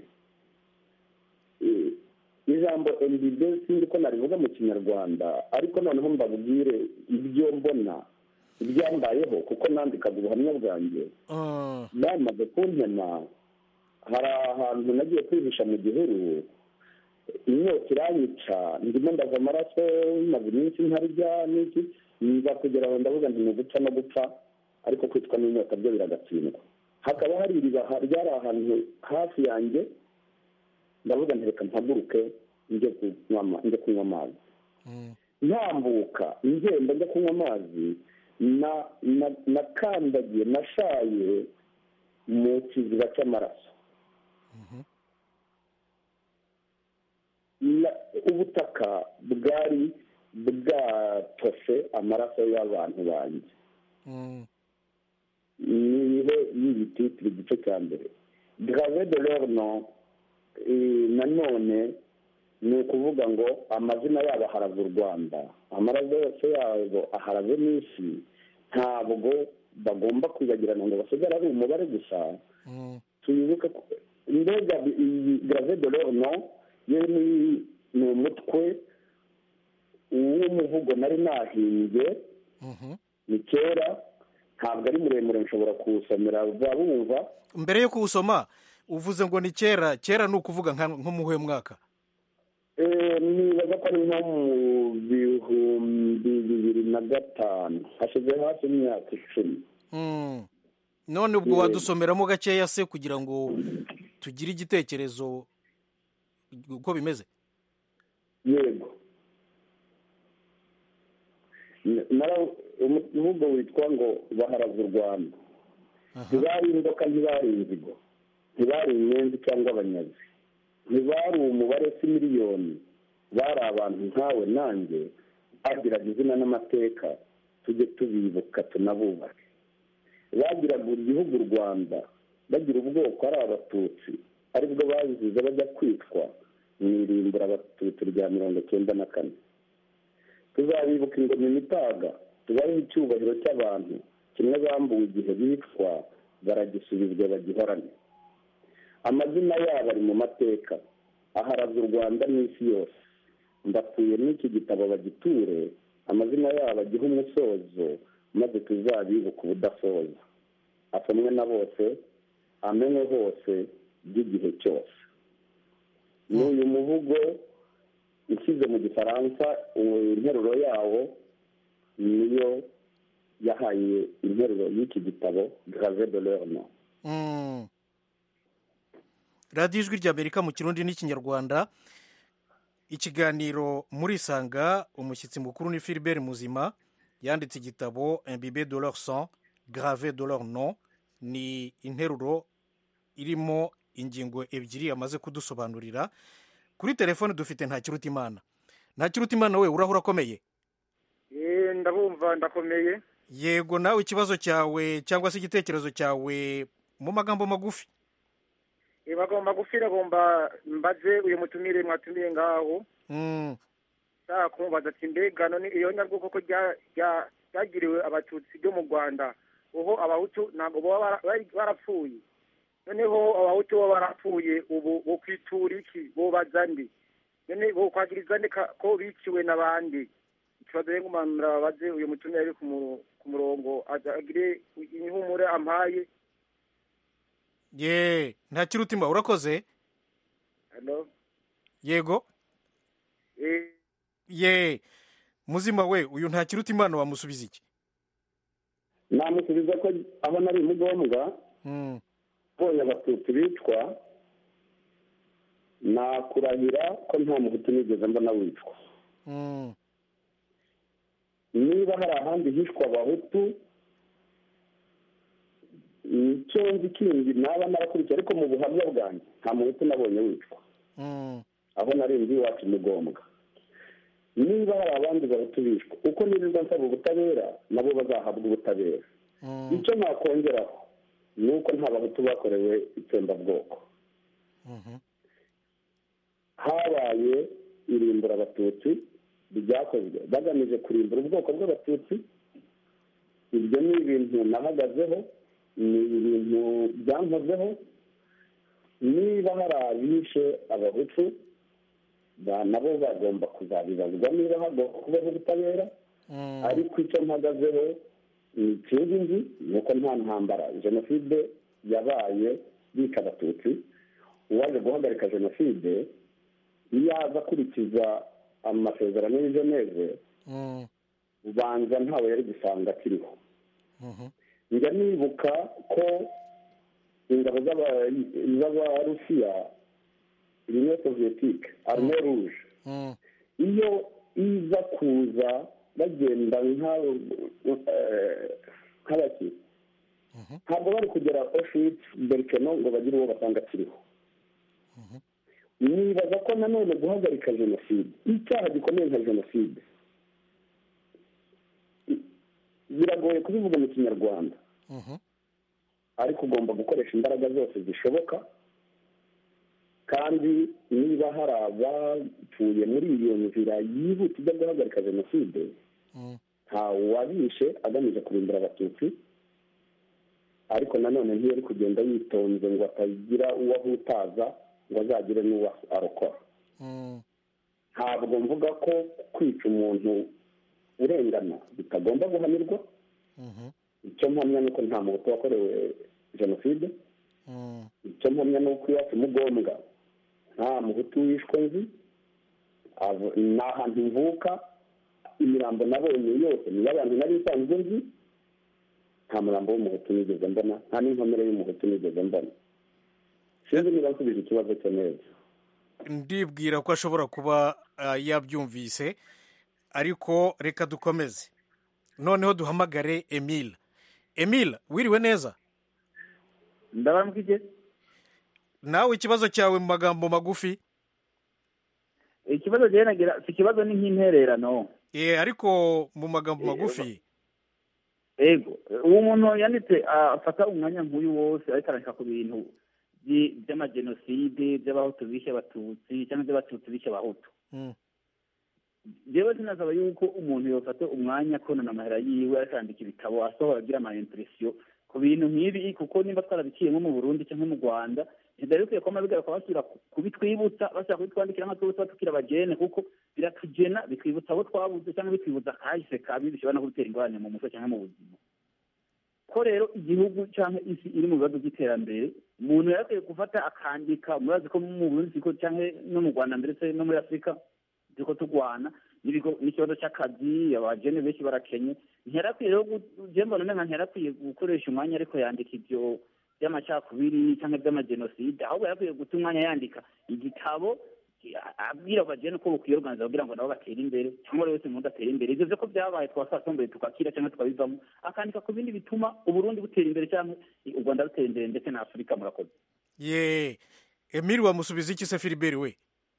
Ijambo embibe sinzi ko narivuga mu Kinyarwanda, ariko noneho mbabwire ibyo mbona, ibyambayeho, kuko nandikaga ubuhamya bwanjye. Bamaze kuntema, hari ahantu nagiye kwihisha mu gihuru, inyota iranyica, ndimo ndava amaraso, maze iminsi ntarya n'iki, niba kugera aho ndavuga nti ni gupfa no gupfa, ariko kwitwa n'inyota byo biragatsindwa. Hakaba hari iriba ryari ahantu hafi yanjye, ndavuga nti reka mpaguruke njye kunywa amazi. Ntambuka ngenda njya kunywa amazi, nakandagiye, nashaye mu kiziba cy'amaraso. Ubutaka bwari bwatose amaraso y'abantu banjye. Niho y'ibititiri igice cya mbere. Grave de leur nom, nanone ni ukuvuga ngo amazina yabo aharaze u Rwanda, amaraso yose yabo aharaze n'isi, ntabwo bagomba kwibagirana ngo basigare ari umubare gusa. Tuyibuke mbega grave de leur nom ni umutwe uwo muvugo nari nahimbye ni kera ntabwo ari muremure nshobora kuwusomera bumva. mbere yo kuwusoma uvuze ngo ni kera kera ni ukuvuga nko mu huye mwaka? nibaza ko ari nko mu bihumbi bibiri na gatanu hashize hafi imyaka icumi. none ubwo wadusomeramo gakeya se kugira ngo tugire igitekerezo uko bimeze? yego, umuvugo witwa ngo baharaze u Rwanda. ntibari inzoka, ntibari inzigo, ntibari inyenzi cyangwa abanyazi, ntibari umubare si miliyoni, bari abantu nkawe nanjye, bagiraga izina n'amateka, tujye tubibuka tunabubake. bagiraga igihugu u Rwanda bagira ubwoko ari abatutsi, aribwo bazize bajya kwitwa mu irimbura abatutsi rya mirongo icyenda na kane. tuzabibuka ingoma imitaga, tubahe icyubahiro cy'abantu, kimwe bambuwe igihe bitwa baragisubizwa bagihorane. amazina yabo ari mu mateka, aharaze u Rwanda n'isi yose. ndapfuye n'iki gitabo bagiture, amazina yabo agihe umusozo, maze tuzabibuka ubudasoza. asomwe na bose, amenwe hose by'igihe cyose. n'uyu muvugo ushyize mu gifaransa, interuro yawo niyo yahaye interuro y'iki gitabo Gravé de leur nom. radiyo ijwi ry'Amerika mu kirundi n'ikinyarwanda. ikiganiro muri Sanga, umushyitsi mukuru ni Philbert Muzima, yanditse igitabo Imbibé de leur sang, Gravé de leur nom. ni interuro irimo ingingo ebyiri amaze kudusobanurira. kuri telefone dufite Ntakirutimana. Ntakirutimana, we urahura akomeye? Eh, ndabumva ndakomeye. Yego, nawe ikibazo cyawe cyangwa se igitekerezo cyawe mu magambo magufi? Eh, bagomba magufi bagomba mbaze uyu mutumire mwatumiye ngaho. Mm. Saka kumubaza ati mbega none iyo nyabwo koko ryagiriwe abatutsi byo mu Rwanda, uho abahutu ntago baba barapfuye. noneho abahutu baba barapfuye ubu bo kwitura iki, bo bazandi none bo kwagiriza ndeka ko biciwe n'abandi. ikibazo rero ngumanura baze uyu mutumire ari ku murongo agire ihumure ampaye. ye Ntakirutima, urakoze. Hello. Yego. Eh. ye Muzima, we uyu Ntakirutimana wamusubiza iki? namusubiza ko aho nari mugombwa mm. bonye abatutsi bicwa, nakurahira ko nta muhutu nigeze mbona wicwa. mm. niba hari ahandi hishwa abahutu, icyo nzi kindi naba narakurikiye, ariko mu buhamya bwanjye nta muhutu nabonye wicwa. mm. aho nari nzi iwacu mugombwa. niba hari abandi bahutu bishwa, uko nirirwa nsaba ubutabera, nabo bazahabwa ubutabera. icyo nakongeraho ni uko nta bahutu bakorewe itsembabwoko. habaye irimbura abatutsi ryakozwe bagamije kurimbura ubwoko bw'abatutsi. ibyo ni ibintu nahagazeho, ni ibintu byankozeho. niba hari abishe abahutu, nabo bagomba kuzabibazwa niba hagomba kubaho ubutabera. ariko icyo mpagazeho ni ikindi nzi, ni uko nta ntambara jenoside yabaye bica abatutsi. uwaje guhagarika jenoside yaza akurikiza amasezerano y'i Geneve, ubanza ntawe yari gusanga akiriho. njya nibuka ko ingabo z'abarusiya, l'Union soviétique, armée rouge, iyo iza kuza bagenda nk'abaki, ntabwo bari kugera Auschwitz Birkenau ngo bagire uwo basanga akiriho. nibaza ko nanone guhagarika jenoside, icyaha gikomeye nka jenoside, biragoye kubivuga mu kinyarwanda, ariko ugomba gukoresha imbaraga zose zishoboka. kandi niba hari abapfuye muri iyo nzira yihuta ijya guhagarika jenoside, ntawe wabishe agamije kurimbura abatutsi, ariko nanone ntiyari kugenda yitonze ngo atagira uwo ahutaza ngo azagire n'uwo arokora. ntabwo mvuga ko kwica umuntu urengana bitagomba guhanirwa. icyo mpamya ni uko nta muhutu wakorewe jenoside. icyo mpamya ni uko iwacu mugombwa nta muhutu wishwe nzi. ni ahantu mvuka, imirambo nabonye yose niyo abantu nari isanzwe nzi. nta murambo w'umuhutu nigeze mbona, nta n'inkomere y'umuhutu nigeze mbona. sinzi niba nsubije ikibazo cyo neza. ndibwira ko ashobora kuba yabyumvise, ariko reka dukomeze. noneho duhamagare Emile. Emile, wiriwe neza? ndabambwije. nawe ikibazo cyawe mu magambo magufi? ikibazo gihe nagira si ikibazo ni nk'intererano. eh ariko mu magambo magufi. Ego, uwo muntu yanditse afata umwanya nk'uyu wose ariko arashaka ku bintu by'amagenoside, by'abahutu bishe abatutsi cyangwa by'abatutsi bishe abahutu. jewe sinasaba yuko umuntu yofata umwanya konona amahera yiwe akandika ibitabo asohora agira ama impression ku bintu nk'ibi, kuko nimba twarabikiye nko mu Burundi cyangwa mu Rwanda ntidari ko amabigaruka basubira kubitwibutsa, bashaka kubitwandikira nka twese tukira abagene, kuko biratugena bitwibutsa abo twabuze cyangwa bitwibutsa kahise kabi bishobora no gutera ingorane mu mutwe cyangwa mu buzima. ko rero igihugu cyangwa isi iri mu bibazo by'iterambere, umuntu yarakwiye gufata akandika. murazi ko mu Burundi cyangwa no mu Rwanda ndetse no muri Afurika turiko tugwana n'ikibazo cy'akazi, abagene benshi barakenye. ntiyarakwiye rero jembo none nka ntiyarakwiye gukoresha umwanya ariko yandika ibyo by'amacakubiri cyangwa by'amagenoside, ahubwo yarakwiye guta umwanya yandika igitabo abwira abagene ko bukwiye organiza kugira ngo nabo batere imbere, cyangwa wese umuntu atera imbere. ivyo vyo ko byabaye twasasomboye tukakira cyangwa tukabivamo, akandika ku bindi bituma Uburundi butera imbere cyangwa u Rwanda rutera imbere ndetse na Afurika. murakoze. ye Emile, wamusubiza iki se Philibert we?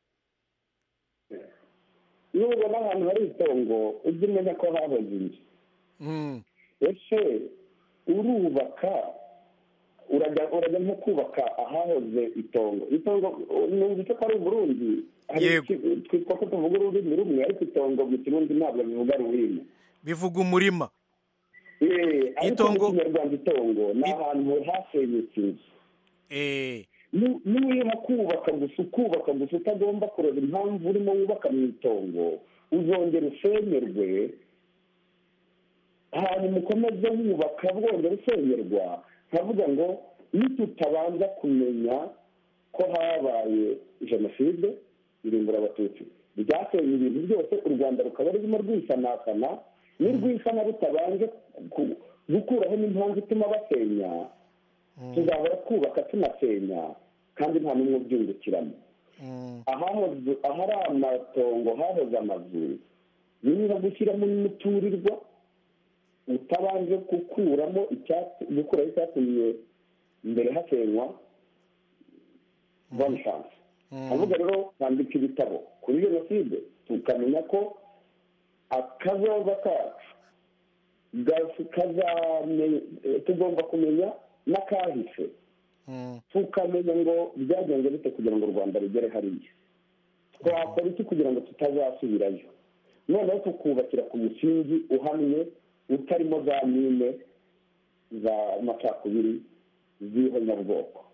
iyo ubona ahantu hari itongo ujye umenya ko hahoze inzu. ese urubaka urajya urajya nko kubaka ahahoze itongo. itongo numva icyo ko ari Uburundi, twitwa ko tuvuga ururimi rumwe, ariko itongo mu Kirundi ntabwo bivuga ururimi, bivuga umurima. itongo mu Kinyarwanda itongo ni ahantu hasenyutse inzu. niba kubaka gusa ukubaka gusa utagomba kureba impamvu urimo wubaka mu itongo, uzongera usenyerwe, hanyuma ukomeze wubaka bwongera usenyerwa. nkavuga ngo nitutabanza kumenya ko habaye jenoside irimbura abatutsi ryasenye ibintu byose, u Rwanda rukaba rurimo rwisanasana, n'urwisana rutabanje gukuraho n'impamvu ituma basenya, tuzahora twubaka tunasenya kandi nta n'umwe ubyungukiramo. ahari amatongo hahoze amazu, niba gushyiramo n'umuturirwa utabanje gukuramo gukuraho icyatumye mbere hasenywa, bonne chance. avuga rero kwandika ibitabo kuri jenoside tukamenya ko akazoza kacu tugomba kumenya n'akahise, tukamenya ngo byagenze bite kugira ngo u Rwanda rugere hariya, twakora iki kugira ngo tutazasubirayo, noneho tukubakira ku musingi uhamye utarimo za mine za macakubiri z'ihonyabwoko.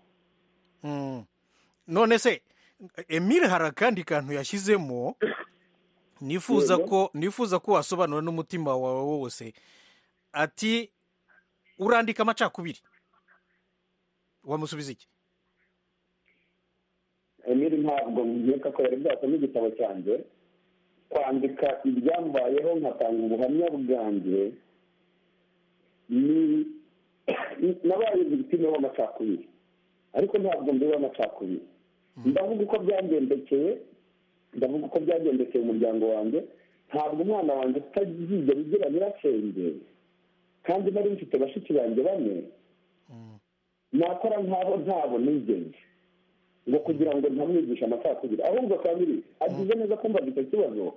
none se Emile, hari akandi kantu yashyizemo nifuza ko nifuza ko wasobanura n'umutima wawe wose. ati urandika amacakubiri, wamusubiza iki? Emile ntabwo nkeka ko yari bwasoma igitabo cyanjye. kwandika ibyambayeho nkatanga ubuhamya bwanjye, ni nabaye victime w'amacakubiri, ariko ntabwo mbiwe amacakubiri. ndavuga uko byagendekeye, ndavuga uko byagendekeye umuryango wanjye. ntabwo umwana wanjye utazigera ugira nyirasenge, kandi nari mfite bashiki banjye bane, nakora nk'abo ntabo nigeze ngo kugira ngo ntamwigisha amacakubiri. ahubwo kandi agize neza kumva icyo kibazo,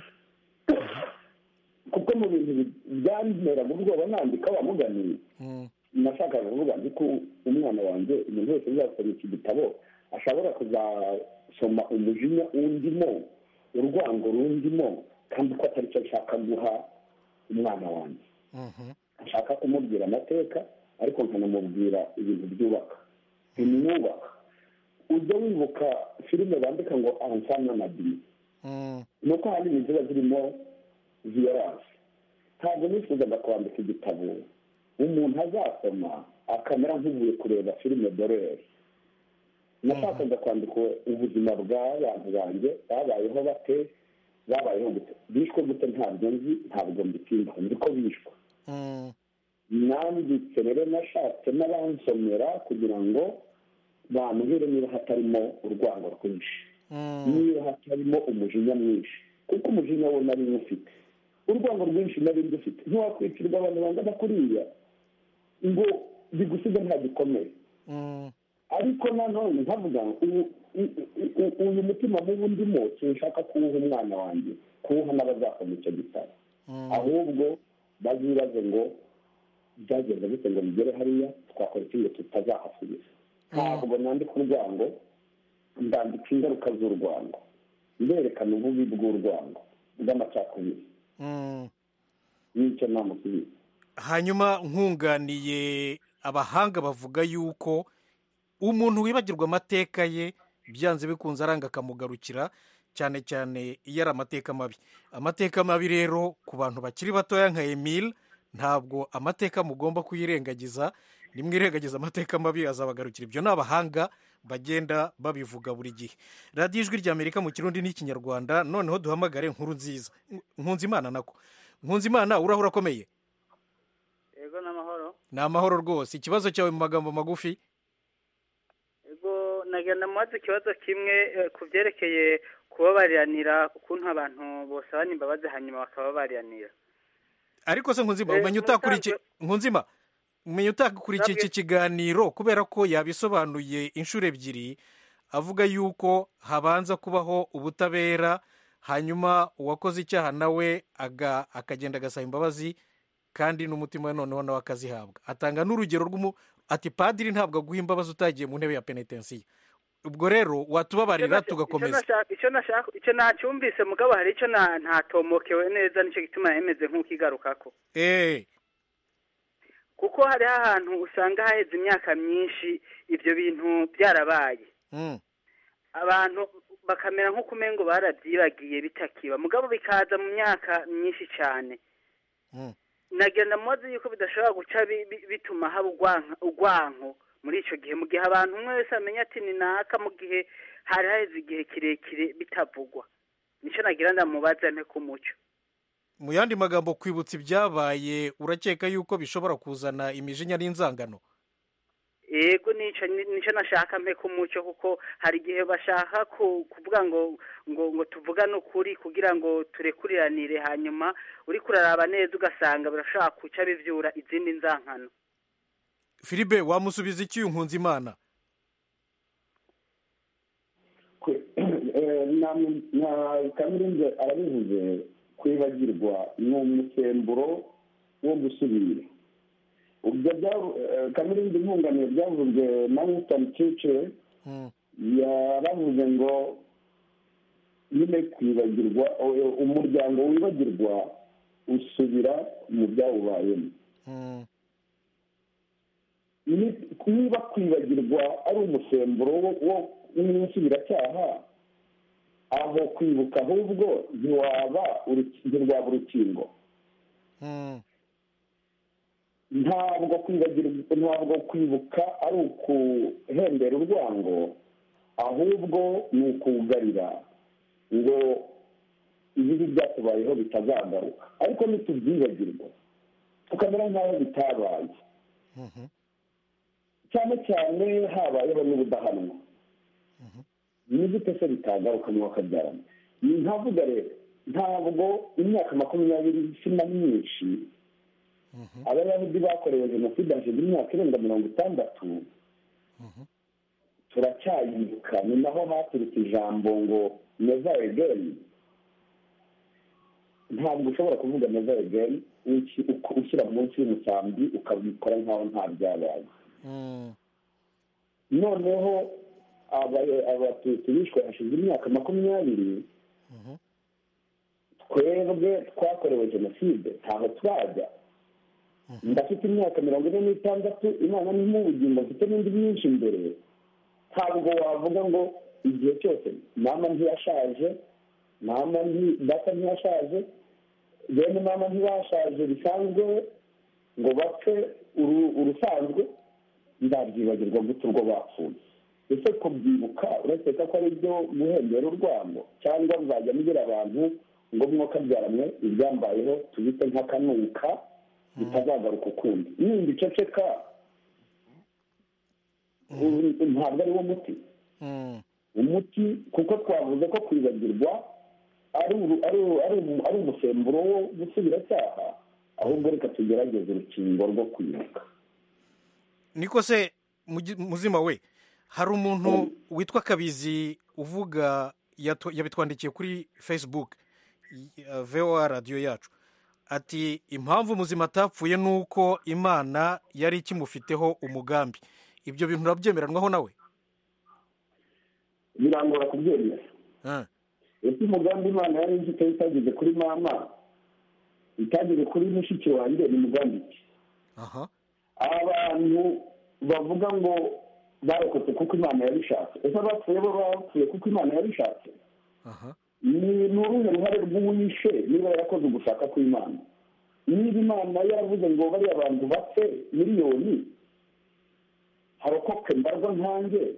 kuko mu bintu byanteraga ubwoba nandika wamuganiye, nashakaga kuvuga nzi ko umwana wanjye umuntu wese uzasoma iki gitabo ashobora kuzasoma umujinya undimo, urwango rundimo, kandi ko atari cyo ashaka guha umwana wanjye. ashaka kumubwira amateka, ariko nkanamubwira ibintu byubaka, bimwubaka. ujya wibuka filime bandika ngo Ansana Nabi, ni uko ahanini ziba zirimo viyoranse. ntabwo nifuzaga kwandika igitabo umuntu azasoma akamera nk'uvuye kureba filime doreri. nashakaga kwandika ubuzima bw'abantu banjye babayeho bate, babayeho gute, bishwe gute ntabwo nzi, ntabwo mbitindaho, nzi ko bishwe. nanditse rero nashatse n'abansomera kugira ngo bambwire niba hatarimo urwango rwinshi, niba hatarimo umujinya mwinshi, kuko umujinya wo nari ufite, urwango rwinshi nari ndufite. ntiwakwicirwa abantu bangana kuriya ngo bigusiga nta gikomeye. ariko nanone nkavuga uyu mutima mubi ndimo sinshaka kuwuha umwana wanjye, kuwuha n'abazasoma icyo gitabo, ahubwo bazibaze ngo byagenda bite ngo bigere hariya, twakora iki ngo tutazahasubiza. ntabwo nandika urwango, ndandika ingaruka z'urwango, nderekana ububi bw'urwango bw'amacakubiri. nicyo namusubiza. hanyuma nkunganiye, abahanga bavuga yuko umuntu wibagirwa amateka ye byanze bikunze aranga akamugarukira, cyane cyane iyo ari amateka mabi. amateka mabi rero ku bantu bakiri batoya nka Emile, ntabwo amateka mugomba kuyirengagiza. nimwirengagiza amateka mabi azabagarukira. ibyo ni abahanga bagenda babivuga buri gihe. radiyo ijwi ry'Amerika mu kirundi n'ikinyarwanda. noneho duhamagare nkuru nziza, Nkunzimana. nako Nkunzimana, urahura akomeye? yego n'amahoro. ni amahoro rwose. ikibazo cyawe mu magambo magufi? yego nagenda mubaza ikibazo kimwe ku byerekeye kubabariranira, ukuntu abantu bosabana imbabazi hanyuma bakababariranira. ariko se Nkunzima, umenya utakurikiye Nkunzima umenya utakurikiye iki kiganiro, kubera ko yabisobanuye inshuro ebyiri, avuga yuko habanza kubaho ubutabera, hanyuma uwakoze icyaha nawe akagenda agasaba imbabazi, kandi n'umutima we noneho nawe akazihabwa. atanga n'urugero rw'umu ati padiri ntabwo aguha imbabazi utagiye mu ntebe ya penetensiya. ubwo rero watubabarira tugakomeza. icyo nacyumvise mugabo hari icyo ntatomokewe neza, nicyo gituma yemeze nk'ukigarukako. eee kuko hariho ahantu usanga haheze imyaka myinshi ibyo bintu byarabaye, abantu bakamera nk'ukumengo barabyibagiye bitakiba, mugabo bikaza mu myaka myinshi cyane. nagenda mubazi yuko bidashobora guca bituma haba urwanko muri icyo gihe, mu gihe abantu umwe wese amenya ati ni naka, mu gihe hari haheze igihe kirekire bitavugwa. nicyo nagira ndamubaza nte ku mucyo. mu yandi magambo, kwibutsa ibyabaye urakeka yuko bishobora kuzana imijinya n'inzangano? yego nicyo nashaka mpe ku mucyo, kuko hari igihe bashaka kuvuga ngo ngo ngo tuvugane ukuri kugira ngo turekuriranire, hanyuma uri kuraraba neza ugasanga birashobora guca bivyura izindi nzankano. Philippe, wamusubiza iki Nkunzimana? na Kamirinze arabivuze, kwibagirwa ni umusemburo wo gusubira. ubwo Kamirinze nkunganire byavuzwe na Winston Churchill, yaravuze ngo nyine kwibagirwa, umuryango wibagirwa usubira mu byawubayemo. niba kwibagirwa ari umusemburo w'insubiracyaha, aho kwibuka ahubwo ntiwaba ntirwaba urukingo. ntabwo kwibagirwa, ntabwo kwibuka ari ukuhembera urwango, ahubwo ni ukuwugarira ngo ibibi byatubayeho bitazagaruka. ariko ntitubyibagirwa tukamera nk'aho bitabaye, cyane cyane habayeho n'ubudahanwa. ni gute se bitagaruka mu bakabyarana? ntavuga rero, ntabwo imyaka makumyabiri si na myinshi abayahudi bakorewe jenoside hashize imyaka irenga mirongo itandatu, turacyayibuka. ni naho haturutse ijambo ngo never again. ntabwo ushobora kuvuga never again ushyira munsi y'umusambi ukabikora nk'aho nta byabaye. noneho abatutsi bishwe hashize imyaka makumyabiri, twebwe twakorewe jenoside ntaho twajya. ndafite imyaka mirongo ine n'itandatu, imana ni nk'ubugingo, mfite n'indi myinshi imbere. ntabwo wavuga ngo igihe cyose mama ntiyashaje, mama data ntiyashaje bene mama ntibashaje bisanzwe ngo bapfe urusanzwe ndabyibagirwa gute urwo bapfuye ese kubyibuka uretse ko ari byo guhembera urwango cyangwa nzajya mbwira abantu ngo mwuka byaramwe ibyambayeho tubite nk'akanuka bitazagaruka ukundi nindi iceceka ntabwo ari wo muti umuti kuko twavuze ko kwibagirwa ari umusemburo wo gusubiracyaha ahubwo reka tugerageze urukingo rwo kwibuka. niko se muzima we hari umuntu witwa Kabizi uvuga yabitwandikiye kuri Facebook V O A radiyo yacu ati impamvu muzima atapfuye ni uko imana yari ikimufiteho umugambi. Ibyo bintu urabyemeranwaho nawe? birangora kubyemera. ese umugambi imana yari ifite itageze kuri mama itageze kuri mushiki wanjye ni umugambi ki? aha abantu bavuga ngo barokotse kuko imana yabishatse ese abapfuye bo bapfuye kuko imana yabishatse? aha ni uruhe ruhare rw'uwishe niba yarakoze ugushaka kw'imana? niba imana yaravuze ngo bari abantu bapfe miliyoni harokoke mbarwa nkanjye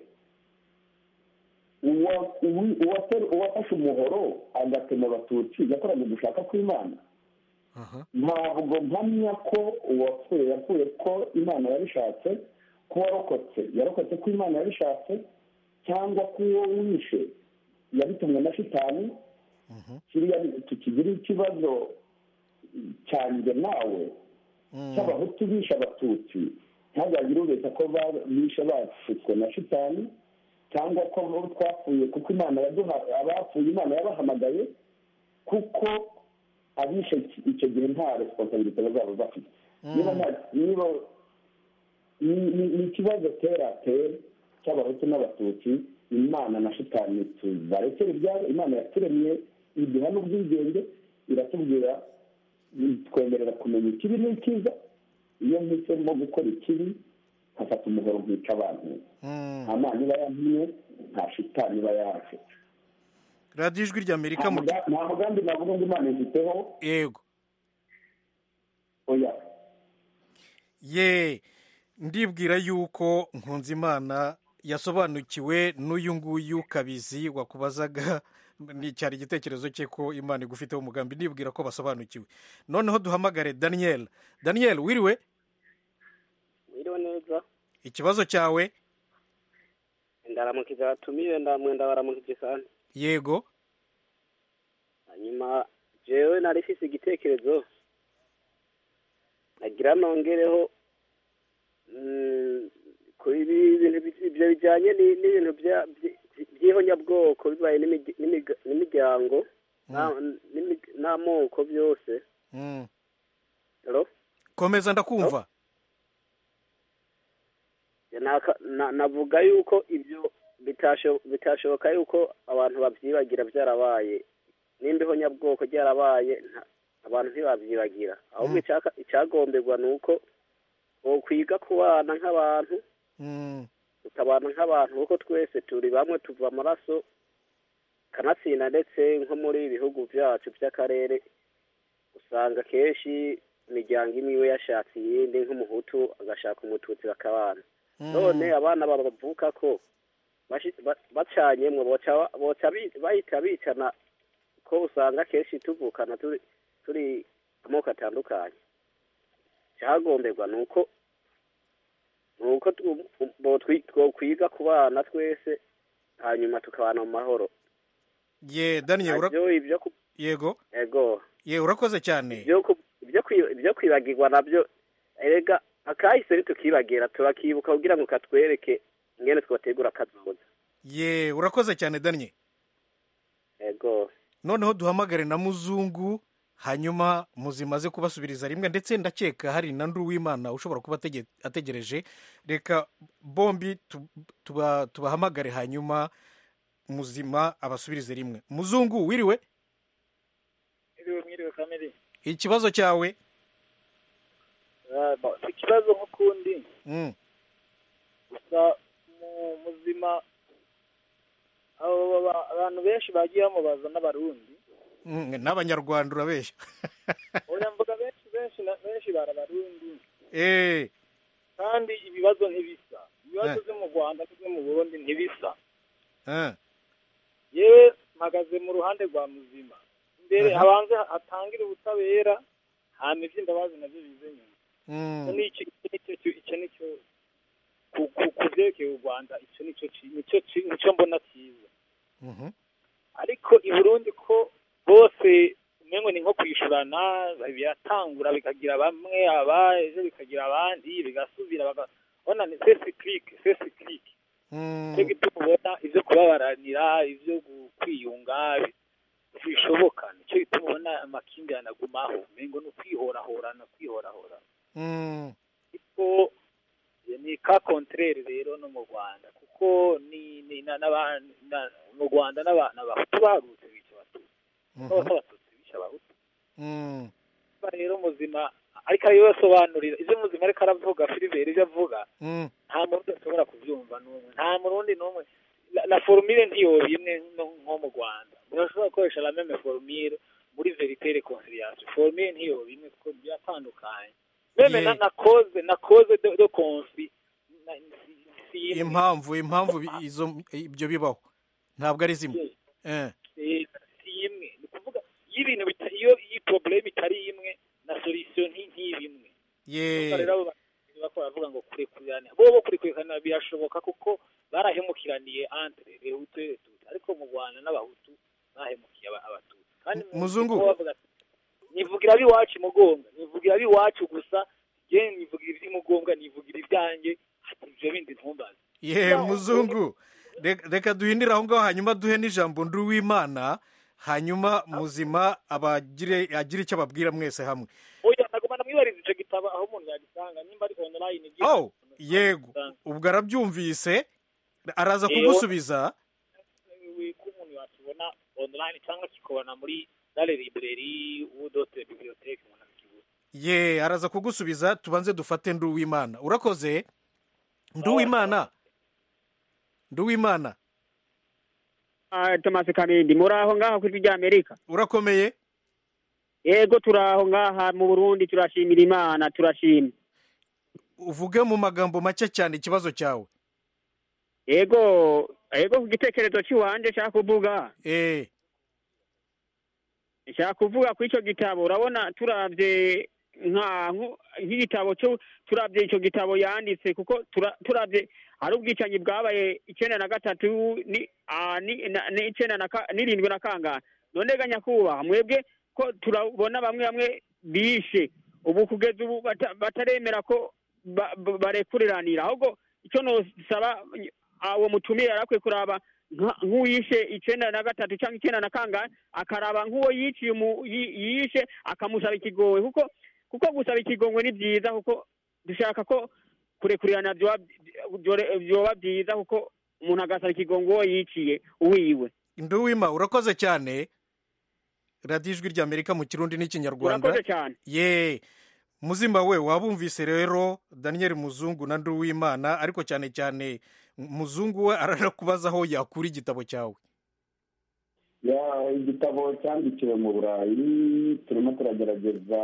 uwafashe umuhoro agatema abatutsi yakoraga ugushaka kw'imana? ntabwo mpamya ko uwapfuye yapfuye ko imana yabishatse, ko warokotse yarokotse ko imana yabishatse, cyangwa ko uwo wishe yabitumwe na shitani. kiriya tukigira ikibazo cyanjye nawe cy'abahutu bishe abatutsi ntazagire ubeshya ko bishe bashutswe na shitani, cyangwa ko twapfuye kuko imana abapfuye imana yabahamagaye, kuko abishe icyo gihe nta responsabilite bazaba bafite. niba ni ikibazo tera tera cy'abahutu n'abatutsi, imana na shitani tuzarekera ibyabo. imana yaturemye iduha n'ubwigenge, iratubwira twemerera kumenya ikibi n'ikiza. iyo mpisemo gukora ikibi nkafata umuhoro nkica abantu, nta mana iba yantumye, nta shitani iba yaje. radiyo ijwi ry'Amerika nta mugambi navuga ngo imana ifiteho. yego oya ye ndibwira yuko Nkunzimana yasobanukiwe n'uyu nguyu Kabizi wakubazaga cyari igitekerezo cye ko imana igufiteho umugambi. ndibwira ko basobanukiwe. noneho duhamagare Daniel. Daniel wiriwe? wiriwe neza. ikibazo cyawe? ndaramukiza atumiwe ndamwenda baramukije kandi. yego. hanyuma jewe nari mfise igitekerezo nagira nongereho kuri ibintu ibyo bijyanye n'ibintu by'ihonyabwoko bibaye n'imiryango n'amoko byose. komeza ndakumva. navuga yuko ibyo bitashoboka yuko abantu babyibagira byarabaye, nimba ihonyabwoko ryarabaye abantu ntibabyibagira, ahubwo icyagomberwa ni uko kwiga kubana nk'abantu, tukabana nk'abantu kuko twese turi bamwe, tuva amaraso, kanatsinda. ndetse nko muri ibi bihugu byacu by'akarere usanga kenshi imiryango imwe iwe yashatse iyindi, nk'umuhutu agashaka umututsi bakabana. none abana bavuka ko bacanyemwe boca bahita bicana, ko usanga kenshi tuvukana turi amoko atandukanye. cyagomberwa ni uko nuko twokwiga kubana twese, hanyuma tukabana mu mahoro. ye Daniel ura... yego yego ye urakoze cyane. ibyo kwibagirwa nabyo erega akahise tukibagira, turakibuka kugira ngo katwereke ngene twategura kazoza. ye urakoze cyane Daniel. yego noneho duhamagare na Muzungu, hanyuma muzimaze kubasubiriza rimwe, ndetse ndakeka hari na Nduwimana ushobora kuba ategereje. reka bombi tubahamagare hanyuma muzima abasubirize rimwe. Muzungu wiriwe? mwiriwe mwiriwe kamere. ikibazo cyawe? ikibazo nk'ukundi gusa mu muzima abantu benshi bagiye bamubaza n'abarundi Mm, n'abanyarwanda urabeshya. oya mvuga benshi benshi na benshi barabarundi Eh, kandi ibibazo ntibisa ibibazo Eh. byo mu Rwanda n'ibyo mu Burundi ntibisa eh, yewe mpagaze mu ruhande rwa muzima imbere Aha. habanze hatangire ubutabera hama ivy'imbabazi navyo bize nyuma mm, n'icyo icyo icyo nicyo ku ku- ku vyerekeye u Rwanda icyo nicyo ci- nicyo ci- nicyo mbona cyiza mhm, ariko i Burundi ko bose umengo ni nko kwishurana biratangura bikagira bamwe aba ejo bikagira abandi bigasubira bakabona ni sesi click sesi click mm, cyo gituma ubona ivyo kubabaranira ivyo gu- kwiyunga bi- bishoboka nicyo gituma ubona amakimbirane agumaho umengo ni ukwihorahorana kwihorahorana mm, ariko eh, ni ka contraire rero no mu Rwanda kuko ni ni na- n'aba- na- mu Rwanda n'abantu abahutu baharutse bica abatutsi mhm, bose abatutsi bica abahutu mm, Ba rero muzima ariko ariyo yasobanurira ivyo muzima ariko aravuga Philibert ivyo avuga mm, nta muntu ashobora kuvyumva n'umwe nta murundi n'umwe La- na formule ntiyoba imwe no- nko mu Rwanda urashobora gukoresha la meme formule muri verite reconciliation formule ntiyoba imwe kuko biratandukanye meme na Ye. na cause na cause de, de conflit na- si- si imwe. impamvu impamvu bi- izo ibyo bibaho ntabwo ari zimwe. Eh, Eh, si imwe ni ukuvuga iyo ibintu bita- iyo iyi problème itari imwe na solution nti ntiba imwe ye, rero abo bantu bako baravuga ngo kurekurana bo bo kurekurana birashoboka kuko barahemukiraniye entre les Hutu et les Tutsi ariko mu Rwanda n'abahutu bahemukiye aba- abatutsi kandi mu- Muzungu. bo bavuga ati, nivugira abiwacu mugonga nivugira abiwacu gusa je nivugira ivy'imugonga nivugira ibyanjye ati ivyo bindi ntumbaze ye muzungu, Reka- reka duhindire aho ngaho hanyuma duhe n'ijambo Nduwimana, hanyuma muzima abagire agire icyo ababwira mwese hamwe. oya nagomba namwibariza ico gitabo aho umuntu yagisanga nimba ari online igiye Oh, yego, ubwo arabyumvise araza kugusubiza. ko umuntu yakibona online cyangwa kikabona muri dale librairie ou d'autres bibliothèques umuntu akibona Ye, araza kugusubiza. Tubanze dufate Nduwimana. Urakoze Nduwimana. Nduwimana, Ah, Thomas Kamindi muraho ngaha kuri rya Amerika. urakomeye? Yego turaho ngaha mu Burundi turashimira Imana turashima. Uvuge mu magambo make cyane ikibazo cyawe. Yego yego ku gitekerezo cy'iwanje nshaka kuvuga. Eh, nshaka kuvuga ku ico gitabo urabona turavye nka nku- nk'igitabo cyo turavye ico gitabo yanditse kuko tura- turavye hari ubwicanyi bwabaye icenda na gatatu ni ah, ni na- ni icenda na ka- n'irindwi na kangahe none ga nyakubahwa mwebwe ko turabona bamwe bamwe bishe ubu kugeza ubu bata- bataremera ko ba- ba- barekuriranira ahubwo icyo nosaba ah, uwo mutumire yarakwiye kuraba nka- nk'uwishe icenda na gatatu cyangwa icenda na kangahe akaraba nk'uwo yiciye umu- yi- yishe akamusaba ikigongwe kuko kuko gusaba ikigongwe ni byiza kuko dushaka ko kurekurirana vyoba vyoba byiza kuko umuntu agasaba ikigongwe uwo yiciye uwiwe. Nduwima, urakoze cyane. Radio Ijwi ry'Amerika mu Kirundi n'Ikinyarwanda. Urakoze cyane. Ye, muzima we wabumvise rero Daniel Muzungu na Nduwimana, ariko cyane cyane Muzungu we aranakubaza aho yakura igitabo cyawe. ya igitabo cyandikiwe mu Burayi turimo turagerageza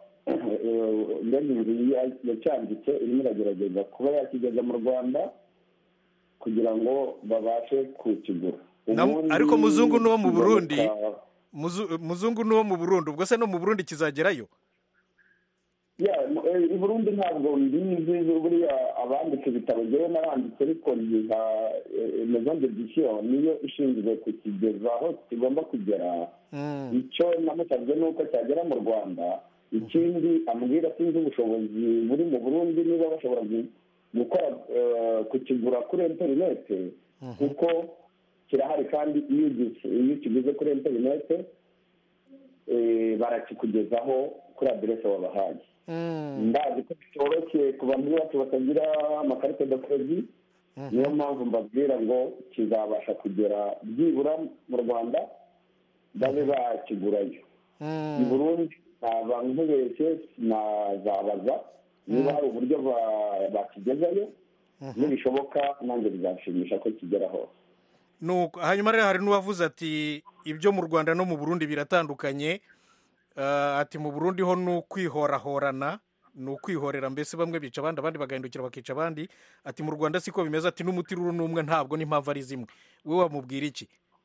mbega yacyanditse irimo iragerageza kuba yakigeza mu Rwanda kugira ngo babashe kukigura. Ariko Muzungu n'uwo mu Burundi Muzu- Muzungu n'uwo mu Burundi, ubwo se no mu Burundi kizagerayo? ya i Burundi ntabwo mbizi buriya abanditse ibitabo njyewe naranditse ariko ntiha maison d'édition niyo ishinzwe kukigeza aho kigomba kugera. icyo namusabye ni uko cyagera mu Rwanda, ikindi ambwira sinzi ubushobozi buri mu Burundi niba bashobora gukora kukigura kuri interinete kuko kirahari kandi iyo ukiguze kuri interinete barakikugezaho kuri aderese wabahaye. ndazi ko bitoroshye ku bantu bacu batagira amakarita de kredi, niyo mpamvu mbabwira ngo kizabasha kugera byibura mu Rwanda babe bakigurayo. i Burundi naba nkubeshye nazabaza niba hari uburyo bakigezayo, nibishoboka nanjye bizashimisha ko kigera hose. nuko hanyuma rero hari n'uwavuze ati ibyo mu Rwanda no mu Burundi biratandukanye. Uh, ati mu Burundi ho ni ukwihorahorana, ni ukwihorera, mbese bamwe bica abandi abandi bagahindukira bakica abandi. Ati mu Rwanda siko bimeze, ati n'umutiruru n'umwe ntabwo n'impamvu ari zimwe. Wowe wamubwira iki?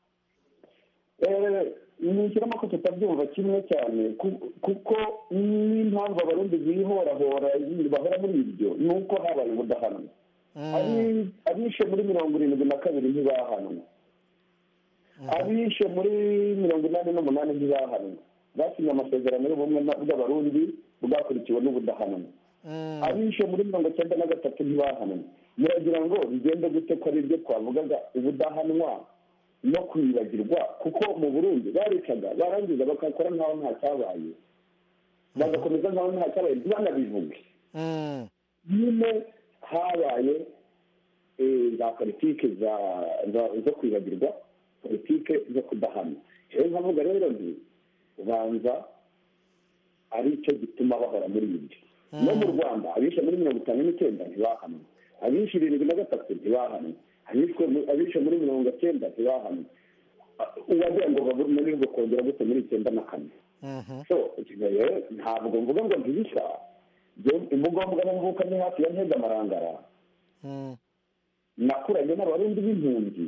eh nishyiramo ko tutabyumva kimwe cyane kuko n'impamvu abarundi bihorahora bahora muri ibyo ni uko habaye ubudahanwa. Abishe muri mirongo irindwi na kabiri ntibahanwa, abishe muri mirongo inani n'umunani ntibahanwa, basinye amasezerano y'ubumwe bw'abarundi bwakurikiwe n'ubudahanwa. Abishe muri mirongo icyenda na gatatu ntibahanwa. Muragira ngo bigende gute ko ari ibyo twavugaga ubudahanwa no kwibagirwa, kuko mu Burundi baricaga barangiza bakakora nkaho nta cyabaye, bagakomeza nkaho nta cyabaye ntibanabivuge. Nyine habaye za politike zo kwibagirwa, politike zo kudahana. rero nkavuga rero nti ubanza ari icyo gituma bahora muri ibyo. No mu Rwanda abishe muri mirongo itanu n'icyenda ntibahanwe, abishe irindwi na gatatu ntibahanwe, abishe muri mirongo icyenda ntibahanwe, uwagira ngo babone ngo kongera gute muri icyenda na kane. So rero ntabwo mvuga ngo ntibisa, imbuga mvuka ni hafi ya Ntega Marangara, nakuranye n'abarundi b'impunzi.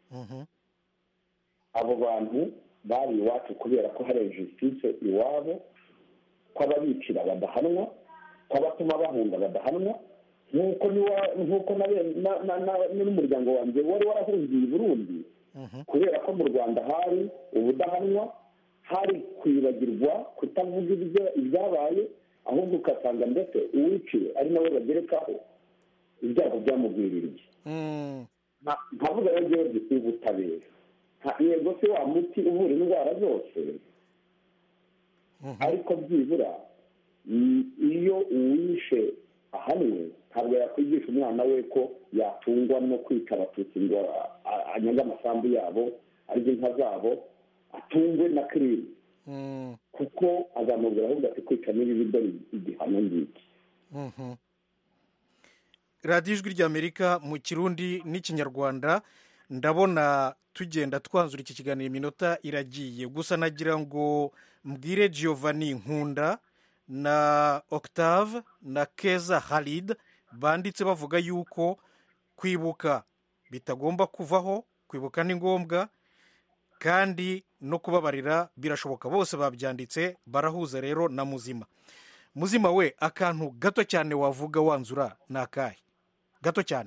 Abo bantu bari iwacu kubera ko hari justice iwabo, ko ababicira badahanwa, ko abatuma bahunga badahanwa, nk'uko nk'uko n'umuryango wanjye wari warahungiye i Burundi kubera ko mu Rwanda hari ubudahanwa, hari kwibagirwa, kutavuga ibyabaye, ahubwo ugasanga ndetse uwiciwe ari nawe bagerekaho ibyago byamugwiririye. nkavuga rero ngewe gikwiye ubutabera, yego se wa muti uvura indwara zose, ariko byibura iyo uwishe ahanwe ntabwo yakwigisha umwana we ko yatungwa no kwica abatutsi ngo anyaga amasambu yabo arya inka zabo atungwe na kirimi, kuko azamubwira ahubwo ati kwica n'ibibi dore igihano ngiki. radiyo ijwi ry'Amerika mu Kirundi n'Ikinyarwanda. Ndabona tugenda twanzura iki kiganiro, iminota iragiye, gusa nagira ngo mbwire Giovanni Nkunda na Octave na Keza Khalid banditse bavuga yuko kwibuka bitagomba kuvaho, kwibuka ni ngombwa kandi no kubabarira birashoboka. Bose babyanditse barahuza rero na Muzima. Muzima we, akantu gato cyane wavuga wanzura ni akahe? Gato cyane.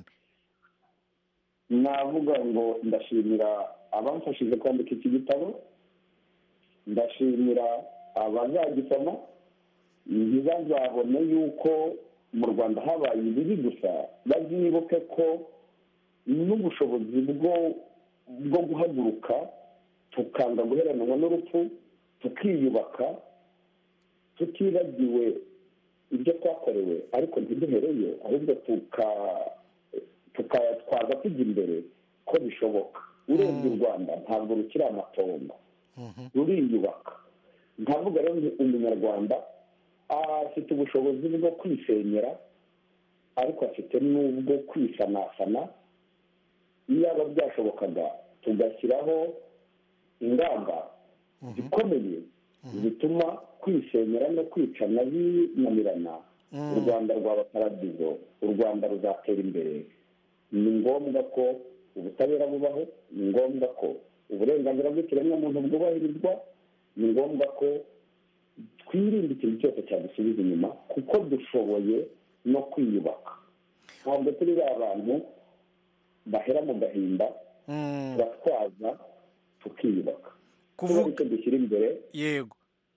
Navuga ngo ndashimira abamfashije kwandika iki gitabo, ndashimira abazagisoma, ntibazabone yuko mu Rwanda habaye ibibi gusa, bazibuke ko n'ubushobozi bwo bwo guhaguruka tukanga guheranwa n'urupfu, tukiyubaka tutibagiwe ibyo twakorewe, ariko ntiduhereyo, ahubwo tuka tukatwaza tujya imbere ko bishoboka. Urebye u Rwanda ntabwo rukiri amatongo, ruriyubaka. Ntavuga rero umunyarwanda afite ubushobozi bwo kwisenyera, ariko afite n'ubwo kwisanasana. Iyaba byashobokaga tugashyiraho ingamba zikomeye zituma kwisenyera no kwicana binanirana, u Rwanda rwaba paradizo, u Rwanda ruzatera imbere. Ni ngombwa ko ubutabera bubaho, ni ngombwa ko uburenganzira bw'ikiremwamuntu bwubahirizwa, ni ngombwa ko twirinda ikintu cyose cyadusubiza inyuma, kuko dushoboye no kwiyubaka. Ntabwo turi ba bantu bahera mu gahinda, turatwaza tukiyubaka, kuvuga icyo dushyira imbere. Yego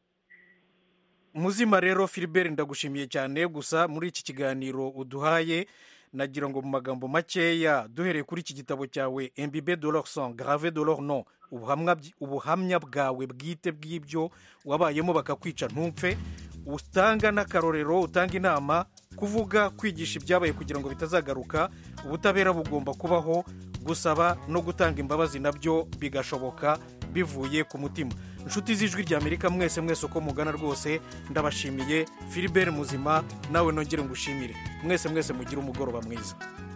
Muzima rero Philbert, ndagushimiye cyane. Gusa muri iki kiganiro uduhaye, nagira ngo mu magambo makeya duhereye kuri iki gitabo cyawe Imbibé de leur sang, gravé de leur nom, ubuhamya bwawe bwite bw'ibyo wabayemo bakakwica ntupfe, utanga n'akarorero, utanga inama, kuvuga, kwigisha ibyabaye kugira ngo bitazagaruka. Ubutabera bugomba kubaho, gusaba no gutanga imbabazi nabyo bigashoboka bivuye ku mutima. Inshuti z'Ijwi ry'Amerika mwese mwese uko mugana rwose ndabashimiye. Philbert Muzima nawe nongere ngushimire. Mwese mwese mugire umugoroba mwiza.